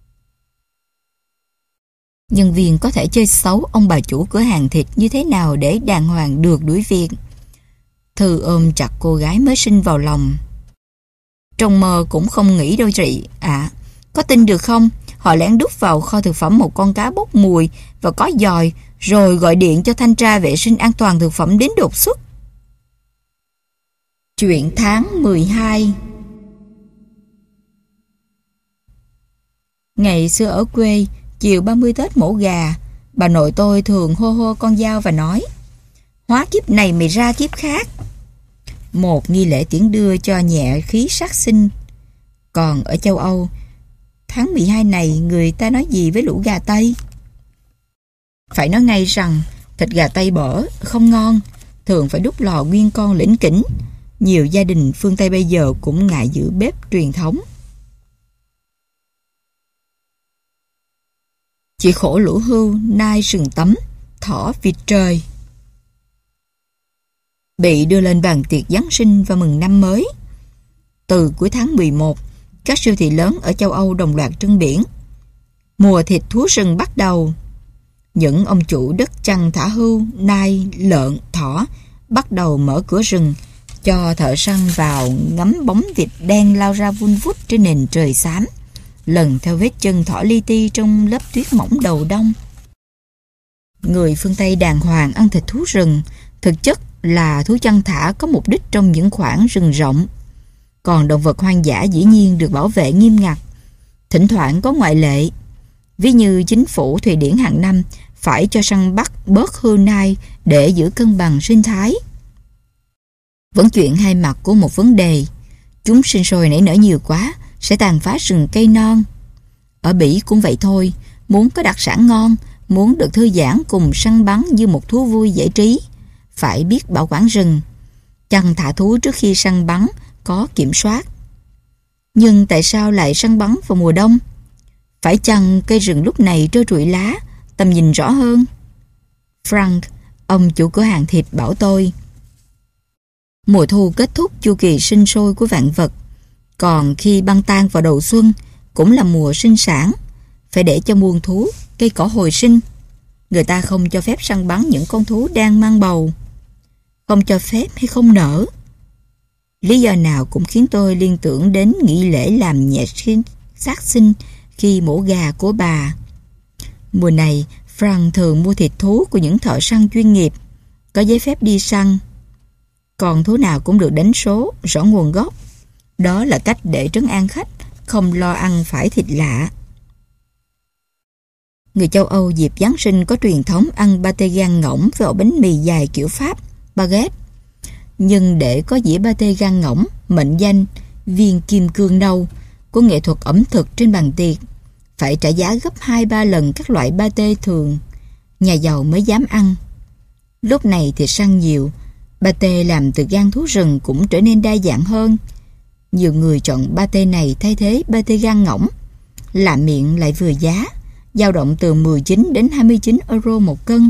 Nhân viên có thể chơi xấu ông bà chủ cửa hàng thịt như thế nào để đàng hoàng được đuổi việc. Thư ôm chặt cô gái mới sinh vào lòng. Trong mơ cũng không nghĩ đâu chị ạ. Có tin được không? Họ lén đút vào kho thực phẩm một con cá bốc mùi và có giòi, rồi gọi điện cho thanh tra vệ sinh an toàn thực phẩm đến đột xuất. Chuyện tháng 12. Ngày xưa ở quê, chiều 30 Tết mổ gà, bà nội tôi thường hô hô con dao và nói: hóa kiếp này mày ra kiếp khác. Một nghi lễ tiễn đưa cho nhẹ khí sát sinh. Còn ở châu Âu, tháng 12 này người ta nói gì với lũ gà Tây? Phải nói ngay rằng thịt gà Tây bở, không ngon, thường phải đút lò nguyên con lỉnh kỉnh. Nhiều gia đình phương Tây bây giờ cũng ngại giữ bếp truyền thống. Chỉ khổ lũ hưu nai sừng tấm, thỏ vịt trời. Bị đưa lên bàn tiệc Giáng sinh và mừng năm mới. Từ cuối tháng 11, các siêu thị lớn ở châu Âu đồng loạt trưng biển: mùa thịt thú rừng bắt đầu. Những ông chủ đất chăn thả hưu, nai, lợn, thỏ bắt đầu mở cửa rừng cho thợ săn vào ngắm bóng vịt đen lao ra vun vút trên nền trời xám, lần theo vết chân thỏ li ti trong lớp tuyết mỏng đầu đông. Người phương Tây đàng hoàng ăn thịt thú rừng, thực chất là thú chăn thả có mục đích trong những khoảng rừng rộng. Còn động vật hoang dã dĩ nhiên được bảo vệ nghiêm ngặt. Thỉnh thoảng có ngoại lệ. Ví như chính phủ Thụy Điển hàng năm phải cho săn bắt bớt hươu nai để giữ cân bằng sinh thái. Vẫn chuyện hai mặt của một vấn đề. Chúng sinh sôi nảy nở nhiều quá sẽ tàn phá rừng cây non. Ở Bỉ cũng vậy thôi. Muốn có đặc sản ngon, muốn được thư giãn cùng săn bắn như một thú vui giải trí, phải biết bảo quản rừng. Chăn thả thú trước khi săn bắn có kiểm soát. Nhưng tại sao lại săn bắn vào mùa đông? Phải chăng cây rừng lúc này trơ trụi lá, tầm nhìn rõ hơn? Frank, ông chủ cửa hàng thịt bảo tôi, mùa thu kết thúc chu kỳ sinh sôi của vạn vật. Còn khi băng tan vào đầu xuân cũng là mùa sinh sản. Phải để cho muôn thú, cây cỏ hồi sinh. Người ta không cho phép săn bắn những con thú đang mang bầu. Không cho phép hay không nỡ. Lý do nào cũng khiến tôi liên tưởng đến nghi lễ làm nhẹ sát sinh khi mổ gà của bà. Mùa này, Frank thường mua thịt thú của những thợ săn chuyên nghiệp, có giấy phép đi săn. Còn thú nào cũng được đánh số, rõ nguồn gốc. Đó là cách để trấn an khách, không lo ăn phải thịt lạ. Người châu Âu dịp Giáng sinh có truyền thống ăn pate gan ngỗng với ổ bánh mì dài kiểu Pháp, baguette. Nhưng để có dĩa pate gan ngỗng, mệnh danh viên kim cương nâu của nghệ thuật ẩm thực trên bàn tiệc, phải trả giá gấp 2-3 lần các loại pate thường, nhà giàu mới dám ăn. Lúc này thì săn nhiều, pate làm từ gan thú rừng cũng trở nên đa dạng hơn. Nhiều người chọn pate này thay thế pate gan ngỗng, làm miệng lại vừa giá, dao động từ 19 đến 29 euro một cân.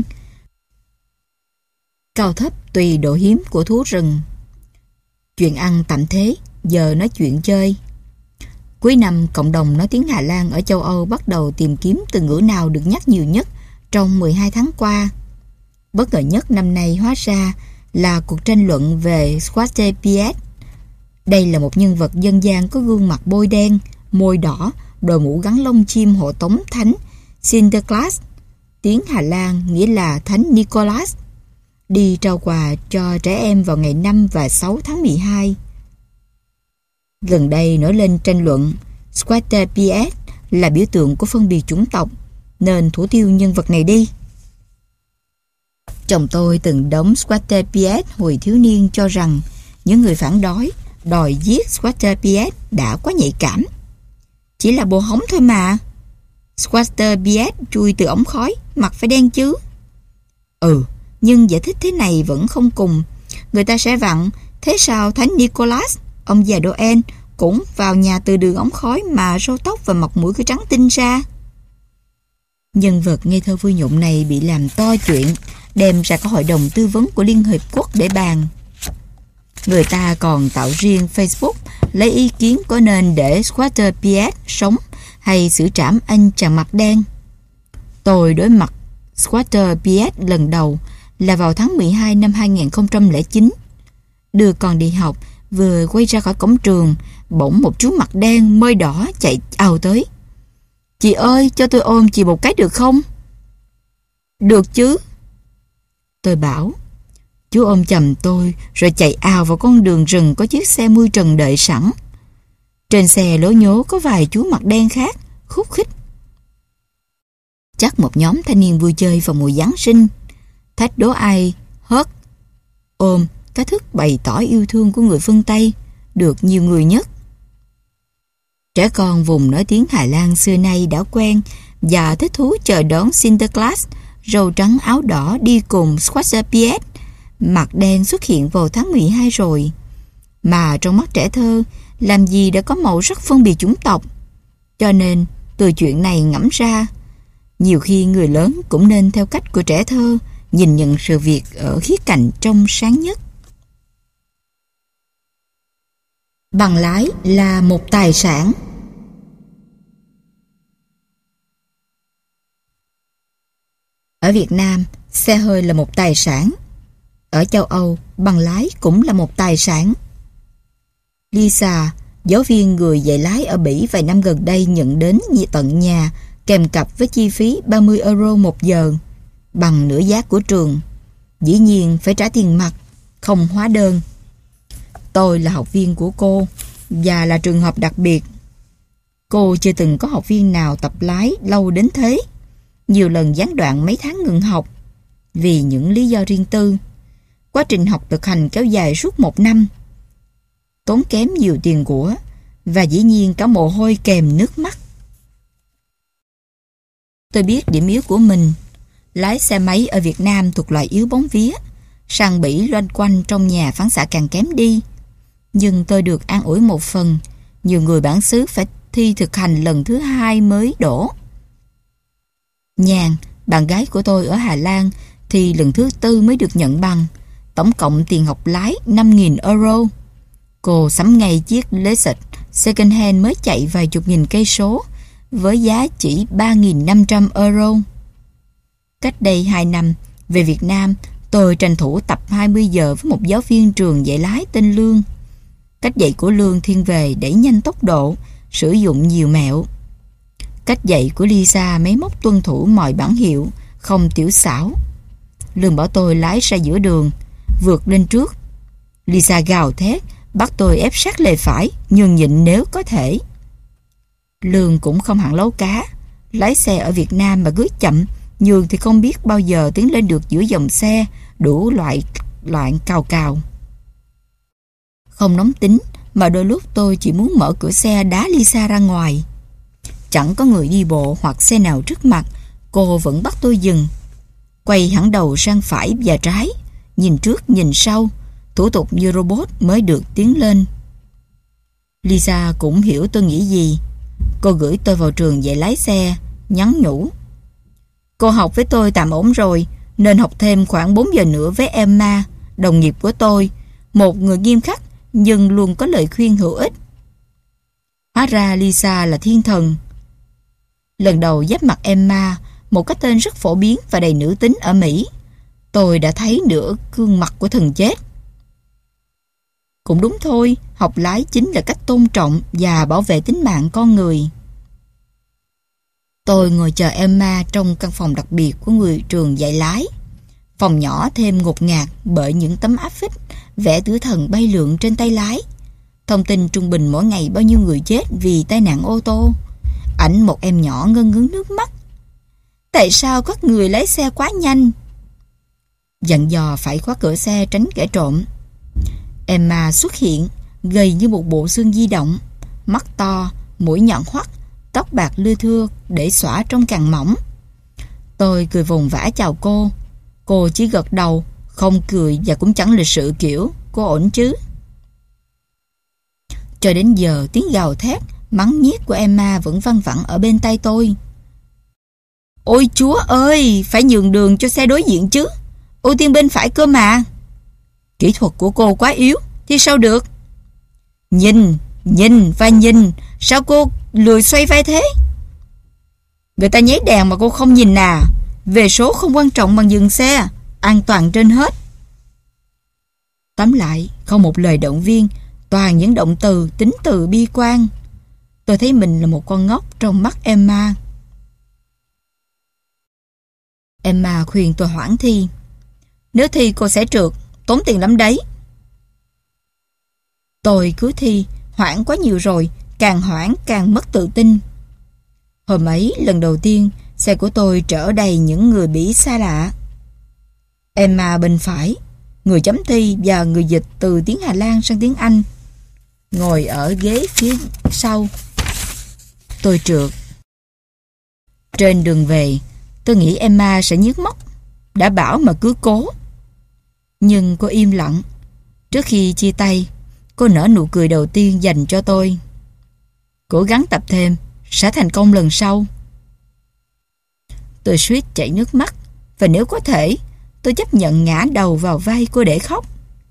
Cao thấp tùy độ hiếm của thú rừng. Chuyện ăn tạm thế, giờ nói chuyện chơi. Cuối năm, cộng đồng nói tiếng Hà Lan ở châu Âu bắt đầu tìm kiếm từ ngữ nào được nhắc nhiều nhất trong 12 tháng qua. Bất ngờ nhất năm nay hóa ra là cuộc tranh luận về Squatter Piet. Đây là một nhân vật dân gian có gương mặt bôi đen, môi đỏ, đội mũ gắn lông chim hộ tống thánh Sinterklaas, tiếng Hà Lan nghĩa là Thánh Nicholas, đi trao quà cho trẻ em vào ngày 5 và 6 tháng 12. Gần đây nổi lên tranh luận Squatter Piet là biểu tượng của phân biệt chủng tộc, nên thủ tiêu nhân vật này đi. Chồng tôi từng đóng Squatter Piet hồi thiếu niên cho rằng những người phản đối đòi giết Squatter Piet đã quá nhạy cảm. Chỉ là bồ hóng thôi mà. Squatter Piet chui từ ống khói, mặt phải đen chứ. Nhưng giải thích thế này vẫn không cùng. Người ta sẽ vặn, thế sao Thánh Nicholas, ông già Noel, cũng vào nhà từ đường ống khói mà râu tóc và mặt mũi cứ trắng tinh ra. Nhân vật ngây thơ vui nhộn này bị làm to chuyện, đem ra có hội đồng tư vấn của Liên Hiệp Quốc để bàn. Người ta còn tạo riêng Facebook lấy ý kiến có nên để Squatter Piet sống hay xử trảm anh chàng mặt đen. Tôi đối mặt Squatter Piet lần đầu là vào tháng 12 năm 2009. Đưa con đi học, vừa quay ra khỏi cổng trường, bỗng một chú mặt đen môi đỏ chạy ào tới. Chị ơi, cho tôi ôm chị một cái được không? Được chứ. Tôi bảo. Chú ôm chầm tôi rồi chạy ào vào con đường rừng có chiếc xe mui trần đợi sẵn. Trên xe lố nhố có vài chú mặt đen khác, khúc khích. Chắc một nhóm thanh niên vui chơi vào mùa Giáng sinh. Thách đố ai hớt ôm, cái thức bày tỏ yêu thương của người phương Tây được nhiều người nhất. Trẻ con vùng nói tiếng Hà Lan xưa nay đã quen và thích thú chờ đón Sinterklaas, râu trắng áo đỏ đi cùng Squatter Piet, mặt đen xuất hiện vào tháng 12 rồi. Mà trong mắt trẻ thơ, làm gì đã có màu sắc phân biệt chủng tộc. Cho nên, từ chuyện này ngẫm ra, nhiều khi người lớn cũng nên theo cách của trẻ thơ, nhìn nhận sự việc ở khía cạnh trong sáng nhất. Bằng lái là một tài sản. Ở Việt Nam, xe hơi là một tài sản. Ở châu Âu, bằng lái cũng là một tài sản. Lisa, giáo viên người dạy lái ở Bỉ vài năm gần đây nhận đến tận nhà kèm cặp với chi phí 30 euro một giờ, bằng nửa giá của trường. Dĩ nhiên phải trả tiền mặt, không hóa đơn. Tôi là học viên của cô và là trường hợp đặc biệt. Cô chưa từng có học viên nào tập lái lâu đến thế. Nhiều lần gián đoạn mấy tháng ngừng học vì những lý do riêng tư. Quá trình học thực hành kéo dài suốt 1 năm, tốn kém nhiều tiền của và dĩ nhiên cả mồ hôi kèm nước mắt. Tôi biết điểm yếu của mình. Lái xe máy ở Việt Nam thuộc loại yếu bóng vía, săn bỉ loanh quanh trong nhà phán xạ càng kém đi. Nhưng tôi được an ủi một phần, nhiều người bản xứ phải thi thực hành lần thứ 2 mới đổ. Nhàn, bạn gái của tôi ở Hà Lan, thì lần thứ 4 mới được nhận bằng. Tổng cộng tiền học lái 5.000 euro. Cô sắm ngay chiếc Laser second hand mới chạy vài chục nghìn cây số với giá chỉ 3.500 euro. Cách đây 2 năm, về Việt Nam, tôi tranh thủ tập 20 giờ với một giáo viên trường dạy lái tên Lương. Cách dạy của Lương thiên về đẩy nhanh tốc độ, sử dụng nhiều mẹo. Cách dạy của Lisa máy móc tuân thủ mọi bản hiệu, không tiểu xảo. Lương bảo tôi lái ra giữa đường, vượt lên trước. Lisa gào thét, bắt tôi ép sát lề phải, nhường nhịn nếu có thể. Lương cũng không hẳn lấu cá. Lái xe ở Việt Nam mà cứ chậm, nhường thì không biết bao giờ tiến lên được giữa dòng xe, đủ loại cào cào. Không nóng tính, mà đôi lúc tôi chỉ muốn mở cửa xe đá Lisa ra ngoài. Chẳng có người đi bộ hoặc xe nào trước mặt, cô vẫn bắt tôi dừng. Quay hẳn đầu sang phải và trái, nhìn trước nhìn sau, thủ tục như robot mới được tiến lên. Lisa cũng hiểu tôi nghĩ gì. Cô gửi tôi vào trường dạy lái xe, nhắn nhủ: cô học với tôi tạm ổn rồi, nên học thêm khoảng 4 giờ nữa với Emma, đồng nghiệp của tôi, một người nghiêm khắc nhưng luôn có lời khuyên hữu ích. Hóa ra Lisa là thiên thần. Lần đầu giáp mặt Emma, một cái tên rất phổ biến và đầy nữ tính ở Mỹ, tôi đã thấy nửa gương mặt của thần chết. Cũng đúng thôi, học lái chính là cách tôn trọng và bảo vệ tính mạng con người. Tôi ngồi chờ Emma trong căn phòng đặc biệt của người trường dạy lái. Phòng nhỏ thêm ngột ngạt bởi những tấm áp phích, vẽ tử thần bay lượn trên tay lái. Thông tin trung bình mỗi ngày bao nhiêu người chết vì tai nạn ô tô. Ảnh một em nhỏ ngân ngấn nước mắt. Tại sao các người lái xe quá nhanh? Dặn dò phải khóa cửa xe tránh kẻ trộm. Emma xuất hiện, gầy như một bộ xương di động, mắt to, mũi nhọn hoắt, tóc bạc lưa thưa để xõa trong càng mỏng. Tôi cười vùng vã chào cô. Cô chỉ gật đầu, không cười và cũng chẳng lịch sự kiểu cô ổn chứ. Cho đến giờ tiếng gào thét, mắng nhiếc của Emma vẫn văng vẳng ở bên tai tôi. Ôi chúa ơi, phải nhường đường cho xe đối diện chứ, ưu tiên bên phải cơ mà. Kỹ thuật của cô quá yếu thì sao được? Nhìn và nhìn, sao cô lười xoay vai thế? Người ta nháy đèn mà cô không nhìn à? Về số không quan trọng bằng dừng xe, an toàn trên hết. Tóm lại, không một lời động viên, toàn những động từ, tính từ bi quan. Tôi thấy mình là một con ngốc trong mắt Emma. Emma khuyên tôi hoãn thi. Nếu thi cô sẽ trượt, tốn tiền lắm đấy. Tôi cứ thi, hoãn quá nhiều rồi, càng hoãn càng mất tự tin. Hôm ấy, lần đầu tiên, xe của tôi chở đầy những người Bỉ xa lạ. Emma bên phải, người chấm thi và người dịch từ tiếng Hà Lan sang tiếng Anh, ngồi ở ghế phía sau. Tôi trượt. Trên đường về, tôi nghĩ Emma sẽ nhức móc. Đã bảo mà cứ cố. Nhưng cô im lặng. Trước khi chia tay, cô nở nụ cười đầu tiên dành cho tôi. Cố gắng tập thêm, sẽ thành công lần sau. Tôi suýt chảy nước mắt, và nếu có thể, tôi chấp nhận ngã đầu vào vai cô để khóc.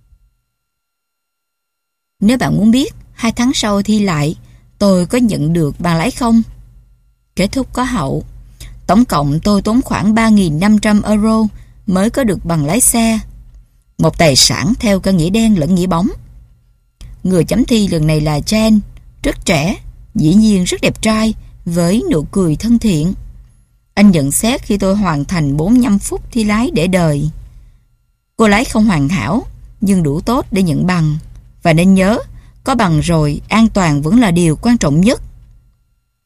Nếu bạn muốn biết 2 tháng sau thi lại tôi có nhận được bằng lái không? Kết thúc có hậu. Tổng cộng tôi tốn khoảng 3.500 euro mới có được bằng lái xe. Một tài sản theo cả nghĩa đen lẫn nghĩa bóng. Người chấm thi lần này là Jen, rất trẻ, dĩ nhiên rất đẹp trai, với nụ cười thân thiện. Anh nhận xét khi tôi hoàn thành 45 phút thi lái để đời. Cô lái không hoàn hảo, nhưng đủ tốt để nhận bằng. Và nên nhớ, có bằng rồi, an toàn vẫn là điều quan trọng nhất.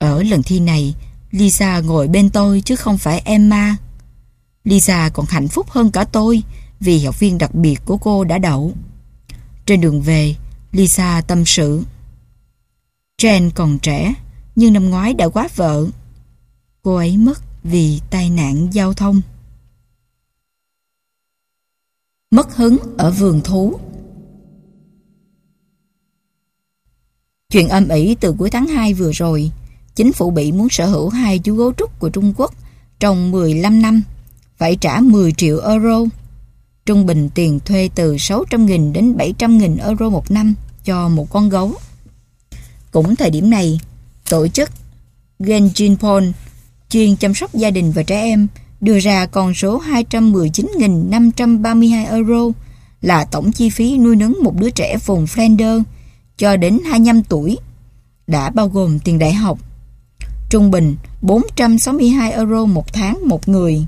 Ở lần thi này, Lisa ngồi bên tôi chứ không phải Emma. Lisa còn hạnh phúc hơn cả tôi vì học viên đặc biệt của cô đã đậu. Trên đường về, Lisa tâm sự. Jane còn trẻ, nhưng năm ngoái đã quá vợ. Cô ấy mất vì tai nạn giao thông. Mất hứng ở vườn thú. Chuyện âm ỉ từ cuối tháng 2 vừa rồi. Chính phủ Bỉ muốn sở hữu 2 chú gấu trúc của Trung Quốc trong 15 năm, phải trả 10 triệu euro. Trung bình tiền thuê từ 600.000 đến 700.000 euro một năm cho một con gấu. Cũng thời điểm này, tổ chức Genjinpon chuyên chăm sóc gia đình và trẻ em đưa ra con số 219.532 euro là tổng chi phí nuôi nấng một đứa trẻ vùng Flanders cho đến 25 tuổi, đã bao gồm tiền đại học. Trung bình 462 euro một tháng một người.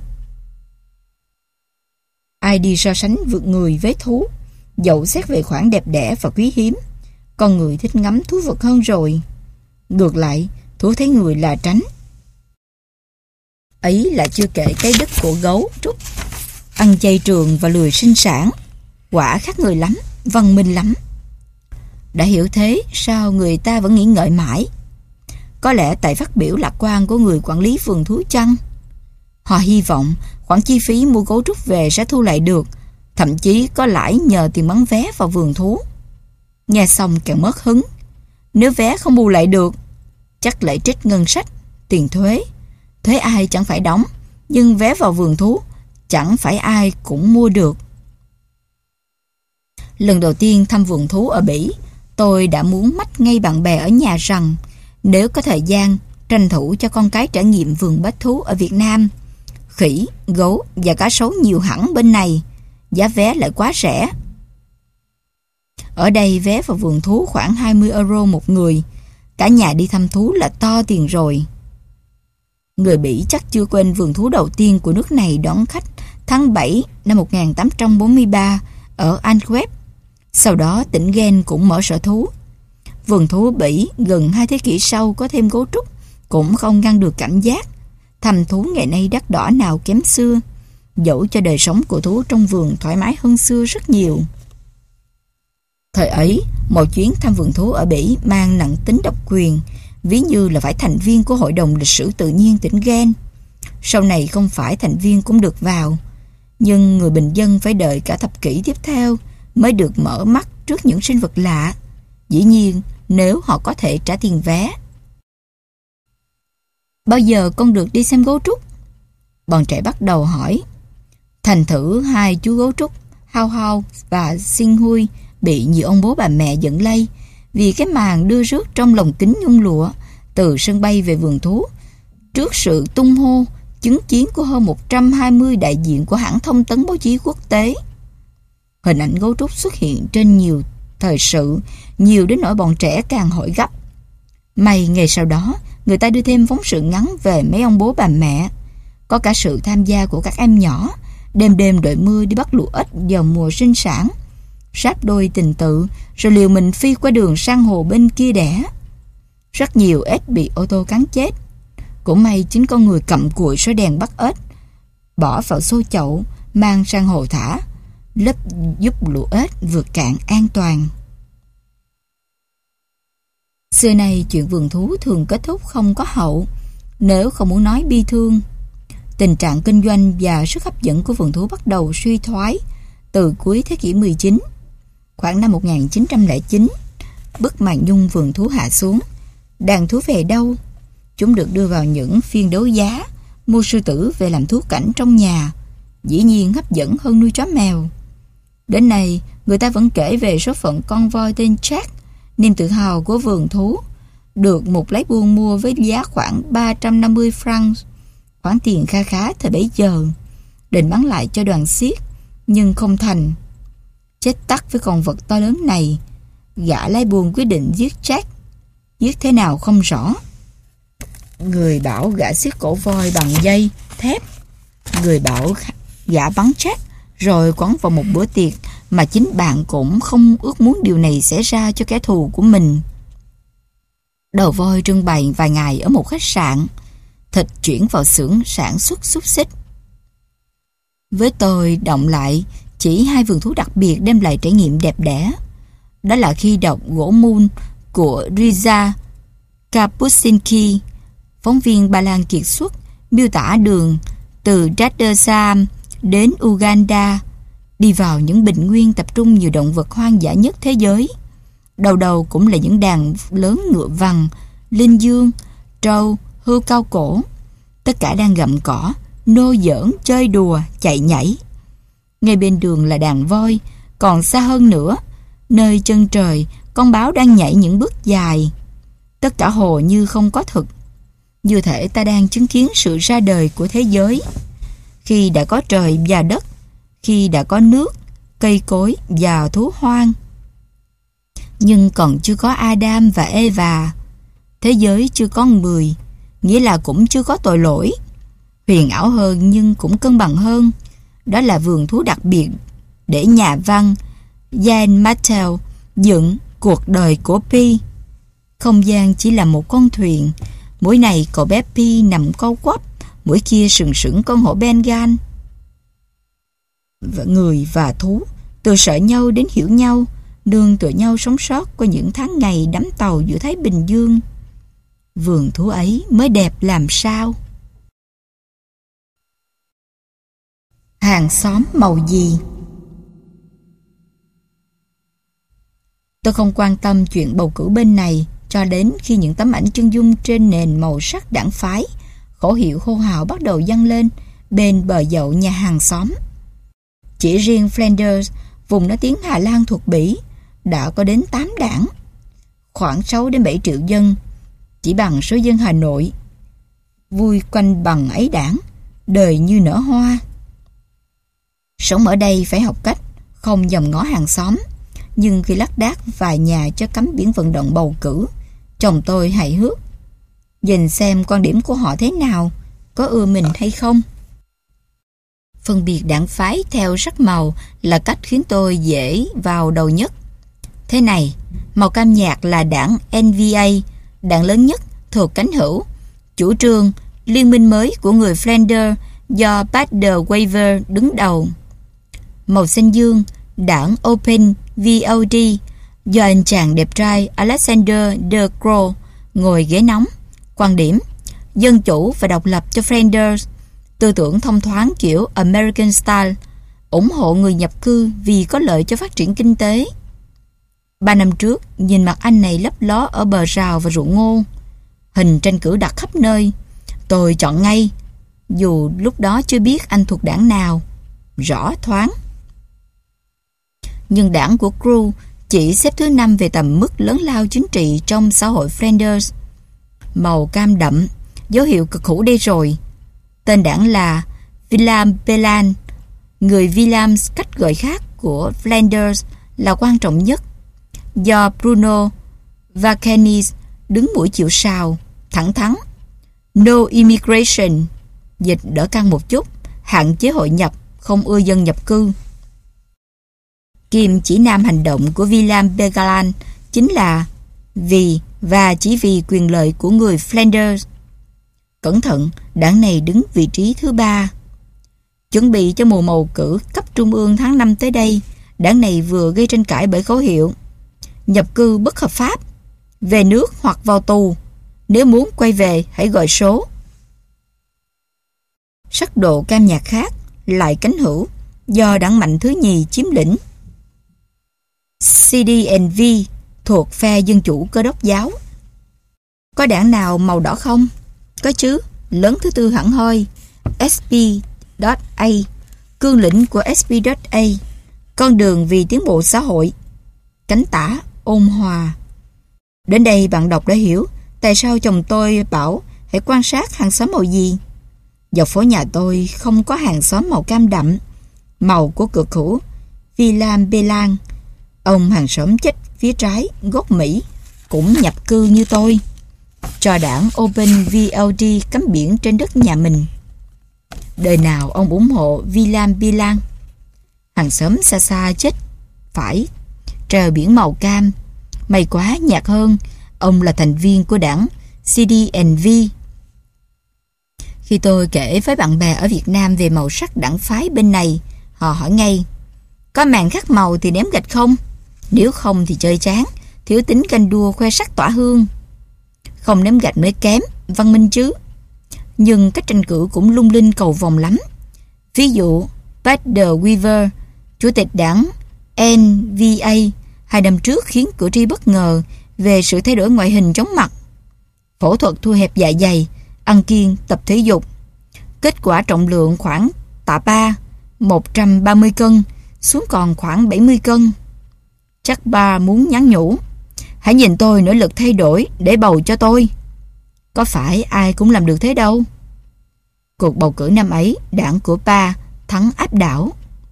Ai đi so sánh vượt người với thú, dẫu xét về khoản đẹp đẽ và quý hiếm, con người thích ngắm thú vật hơn rồi. Ngược lại, thú thấy người là tránh. Ấy là chưa kể cái đức của gấu trúc, ăn chay trường và lười sinh sản, quả khác người lắm, văn minh lắm. Đã hiểu thế, sao người ta vẫn nghĩ ngợi mãi? Có lẽ tại phát biểu lạc quan của người quản lý vườn thú chăng? Họ hy vọng khoản chi phí mua gấu trúc về sẽ thu lại được, thậm chí có lãi nhờ tiền bán vé vào vườn thú. Nghe xong càng mất hứng. Nếu vé không bù lại được, chắc lại trích ngân sách, tiền thuế. Thuế ai chẳng phải đóng, nhưng vé vào vườn thú chẳng phải ai cũng mua được. Lần đầu tiên thăm vườn thú ở Bỉ, tôi đã muốn mách ngay bạn bè ở nhà rằng nếu có thời gian, tranh thủ cho con cái trải nghiệm vườn bách thú ở Việt Nam. Khỉ, gấu và cá sấu nhiều hẳn bên này, giá vé lại quá rẻ. Ở đây vé vào vườn thú khoảng 20 euro một người, cả nhà đi thăm thú là to tiền rồi. Người Bỉ chắc chưa quên vườn thú đầu tiên của nước này đón khách tháng 7 năm 1843 ở Antwerp. Sau đó tỉnh Gen cũng mở sở thú. Vườn thú Bỉ gần 2 thế kỷ sau có thêm gấu trúc cũng không ngăn được cảm giác thăm thú ngày nay đắt đỏ nào kém xưa, dẫu cho đời sống của thú trong vườn thoải mái hơn xưa rất nhiều. Thời ấy, một chuyến thăm vườn thú ở Bỉ mang nặng tính độc quyền, ví như là phải thành viên của Hội đồng Lịch sử Tự nhiên tỉnh Gen. Sau này không phải thành viên cũng được vào, nhưng người bình dân phải đợi cả thập kỷ tiếp theo mới được mở mắt trước những sinh vật lạ. Dĩ nhiên, nếu họ có thể trả tiền vé. Bao giờ con được đi xem gấu trúc? Bọn trẻ bắt đầu hỏi. Thành thử 2 chú gấu trúc, Hao Hao và Xin Hui, bị nhiều ông bố bà mẹ giận lây vì cái màn đưa rước trong lồng kính nhung lụa từ sân bay về vườn thú, trước sự tung hô chứng kiến của hơn 120 đại diện của hãng thông tấn báo chí quốc tế. Hình ảnh gấu trúc xuất hiện trên nhiều thời sự, nhiều đến nỗi bọn trẻ càng hỏi gấp. May ngày sau đó, người ta đưa thêm phóng sự ngắn về mấy ông bố bà mẹ. Có cả sự tham gia của các em nhỏ, đêm đêm đợi mưa đi bắt lụa ếch vào mùa sinh sản, sáp đôi tình tự, rồi liều mình phi qua đường sang hồ bên kia đẻ. Rất nhiều ếch bị ô tô cán chết. Cũng may chính con người cầm cùi soi đèn bắt ếch, bỏ vào xô chậu, mang sang hồ thả, giúp lụa ếch vượt cạn an toàn. Xưa nay chuyện vườn thú thường kết thúc không có hậu, nếu không muốn nói bi thương. Tình trạng kinh doanh và sức hấp dẫn của vườn thú bắt đầu suy thoái từ cuối thế kỷ 19. Khoảng năm 1909, bức màn nhung vườn thú hạ xuống. Đàn thú về đâu? Chúng được đưa vào những phiên đấu giá, mua sư tử về làm thú cảnh trong nhà. Dĩ nhiên hấp dẫn hơn nuôi chó mèo. Đến nay, người ta vẫn kể về số phận con voi tên Jack, niềm tự hào của vườn thú, được một lái buôn mua với giá khoảng 350 francs, khoản tiền kha khá thời bấy giờ, định bán lại cho đoàn xiếc, nhưng không thành. Chết tắt với con vật to lớn này, gã lái buôn quyết định giết Jack. Giết thế nào không rõ. Người bảo gã xiết cổ voi bằng dây, thép. Người bảo gã bắn Jack, rồi quấn vào một bữa tiệc mà chính bạn cũng không ước muốn điều này xảy ra cho kẻ thù của mình. Đầu voi trưng bày vài ngày ở một khách sạn, thịt chuyển vào xưởng sản xuất xúc xích. Với tôi, động lại chỉ hai vườn thú đặc biệt đem lại trải nghiệm đẹp đẽ. Đó là khi đọc Gỗ Moon của Riza Kapuscinski, phóng viên Ba Lan kiệt xuất, miêu tả đường từ Dar es Salaam đến Uganda, đi vào những bình nguyên tập trung nhiều động vật hoang dã nhất thế giới. Đầu đầu cũng là những đàn lớn ngựa vằn, linh dương, trâu, hươu cao cổ. Tất cả đang gặm cỏ, nô giỡn, chơi đùa, chạy nhảy. Ngay bên đường là đàn voi, còn xa hơn nữa, nơi chân trời, con báo đang nhảy những bước dài. Tất cả hồ như không có thực. Như thể ta đang chứng kiến sự ra đời của thế giới. Khi đã có trời và đất, khi đã có nước, cây cối và thú hoang. Nhưng còn chưa có Adam và Eva. Thế giới chưa có người, nghĩa là cũng chưa có tội lỗi. Huyền ảo hơn nhưng cũng cân bằng hơn. Đó là vườn thú đặc biệt để nhà văn Jan Mattel dựng cuộc đời của Pi. Không gian chỉ là một con thuyền. Mỗi này cậu bé Pi nằm co quắp, mỗi kia sừng sững con hổ Bengal. Người và thú từ sợ nhau đến hiểu nhau, nương tựa nhau sống sót qua những tháng ngày đắm tàu giữa Thái Bình Dương. Vườn thú ấy mới đẹp làm sao. Hàng xóm màu gì? Tôi không quan tâm chuyện bầu cử bên này cho đến khi những tấm ảnh chân dung trên nền màu sắc đảng phái, khẩu hiệu hô hào bắt đầu dâng lên bên bờ dậu nhà hàng xóm. Chỉ riêng Flanders, vùng nói tiếng Hà Lan thuộc Bỉ, đã có đến 8 đảng, khoảng 6 đến 7 triệu dân, chỉ bằng số dân Hà Nội. Vui quanh bằng ấy đảng, đời như nở hoa. Sống ở đây phải học cách không dòm ngó hàng xóm, nhưng khi lác đác vài nhà cho cắm biển vận động bầu cử, chồng tôi hài hước: nhìn xem quan điểm của họ thế nào, có ưa mình hay không. Phân biệt đảng phái theo sắc màu là cách khiến tôi dễ vào đầu nhất. Thế này, màu cam nhạt là đảng NVA, đảng lớn nhất thuộc cánh hữu, chủ trương liên minh mới của người Flanders do Bader Wever đứng đầu. Màu xanh dương, đảng Open VOD do anh chàng đẹp trai Alexander De Croo ngồi ghế nóng. Quan điểm dân chủ và độc lập cho Flanders, tư tưởng thông thoáng kiểu American Style, ủng hộ người nhập cư vì có lợi cho phát triển kinh tế. 3 năm trước, nhìn mặt anh này lấp ló ở bờ rào và ruộng ngô, hình tranh cử đặt khắp nơi. Tôi chọn ngay, dù lúc đó chưa biết anh thuộc đảng nào, rõ thoáng. Nhưng đảng của Croo chỉ xếp thứ 5 về tầm mức lớn lao chính trị trong xã hội Flanders. Màu cam đậm, dấu hiệu cực hữu đây rồi. Tên đảng là Willem Belan. Người Willem, cách gọi khác của Flanders, là quan trọng nhất, do Bruno Vacanis đứng mũi chịu sào, thẳng thắn. No immigration, dịch đỡ căng một chút, hạn chế hội nhập, không ưa dân nhập cư. Kim chỉ nam hành động của Willem Begalan chính là vì và chỉ vì quyền lợi của người Flanders. Cẩn thận, đảng này đứng vị trí thứ 3. Chuẩn bị cho mùa bầu cử cấp trung ương tháng 5 tới đây, đảng này vừa gây tranh cãi bởi khẩu hiệu nhập cư bất hợp pháp, về nước hoặc vào tù, nếu muốn quay về hãy gọi số. Sắc độ cam nhạt khác lại cánh hữu do đảng mạnh thứ nhì chiếm lĩnh. CD&V thuộc phe Dân Chủ Cơ Đốc giáo. Có đảng nào màu đỏ không? Có chứ, lớn thứ 4 hẳn hoi, SP.A, cương lĩnh của SP.A, con đường vì tiến bộ xã hội, cánh tả ôn hòa. Đến đây bạn đọc đã hiểu tại sao chồng tôi bảo hãy quan sát hàng xóm màu gì. Dọc phố nhà tôi không có hàng xóm màu cam đậm, màu của cực hữu Willem Belan. Ông hàng xóm chết phía trái, gốc Mỹ, cũng nhập cư như tôi, cho đảng Open VOD cắm biển trên đất nhà mình. Đời nào ông ủng hộ Willem Belan. Hàng xóm xa xa chết phải, trời biển màu cam. May quá nhạt hơn, ông là thành viên của đảng CD&V. Khi tôi kể với bạn bè ở Việt Nam về màu sắc đảng phái bên này, họ hỏi ngay: có màn khắc màu thì ném gạch không? Nếu không thì chơi chán, thiếu tính canh đua khoe sắc tỏa hương. Không ném gạch mới kém, văn minh chứ. Nhưng cách tranh cử cũng lung linh cầu vồng lắm. Ví dụ, Bader Weaver, chủ tịch đảng NVA, 2 năm trước khiến cử tri bất ngờ về sự thay đổi ngoại hình chóng mặt. Phẫu thuật thu hẹp dạ dày, ăn kiêng, tập thể dục. Kết quả trọng lượng khoảng tạ 3, 130 cân, xuống còn khoảng 70 cân. Chắc ba muốn nhắn nhủ: hãy nhìn tôi nỗ lực thay đổi để bầu cho tôi. Có phải ai cũng làm được thế đâu. Cuộc bầu cử năm ấy, đảng của ba thắng áp đảo.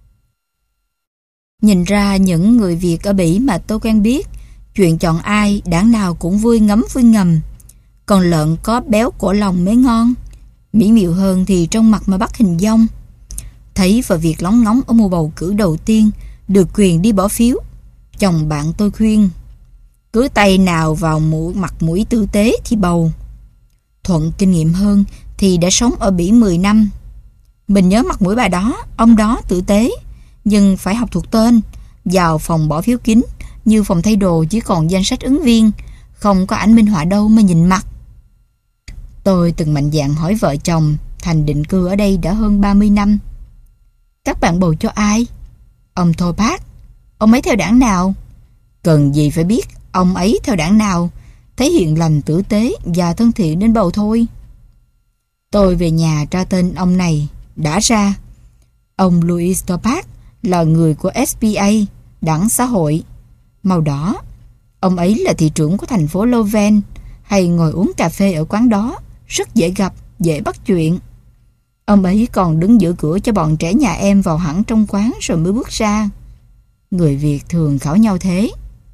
Nhìn ra những người Việt ở Bỉ mà tôi quen biết, chuyện chọn ai, đảng nào cũng vui ngấm vui ngầm. Còn lợn có béo cổ lòng mới ngon. Mỹ miều hơn thì trong mặt mà bắt hình dong. Thấy vào việc lóng ngóng ở mùa bầu cử đầu tiên, được quyền đi bỏ phiếu, chồng bạn tôi khuyên: cứ tay nào vào mặt mũi tử tế thì bầu. Thuận kinh nghiệm hơn thì đã sống ở Bỉ 10 năm. Mình nhớ mặt mũi bà đó, ông đó tử tế, nhưng phải học thuộc tên. Vào phòng bỏ phiếu kín, như phòng thay đồ chỉ còn danh sách ứng viên, không có ảnh minh họa đâu mà nhìn mặt. Tôi từng mạnh dạn hỏi vợ chồng thành định cư ở đây đã hơn 30 năm: các bạn bầu cho ai? Ông Thô Bác. Ông ấy theo đảng nào? Cần gì phải biết ông ấy theo đảng nào, thấy hiền lành tử tế và thân thiện nên bầu thôi. Tôi về nhà tra tên ông này, đã ra ông Louis Topak là người của SPA, đảng xã hội, màu đỏ. Ông ấy là thị trưởng của thành phố Leuven, hay ngồi uống cà phê ở quán đó, rất dễ gặp, dễ bắt chuyện. Ông ấy còn đứng giữ cửa cho bọn trẻ nhà em vào hẳn trong quán rồi mới bước ra. Người Việt thường khảo nhau thế.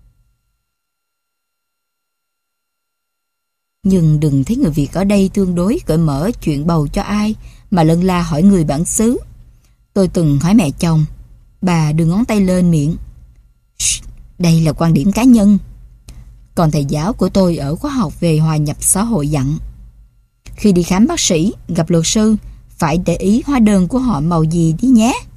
Nhưng đừng thấy người Việt ở đây tương đối cởi mở chuyện bầu cho ai mà lân la hỏi người bản xứ. Tôi từng hỏi mẹ chồng, bà đưa ngón tay lên miệng: đây là quan điểm cá nhân. Còn thầy giáo của tôi ở khóa học về hòa nhập xã hội dặn: khi đi khám bác sĩ, gặp luật sư, phải để ý hóa đơn của họ màu gì đi nhé.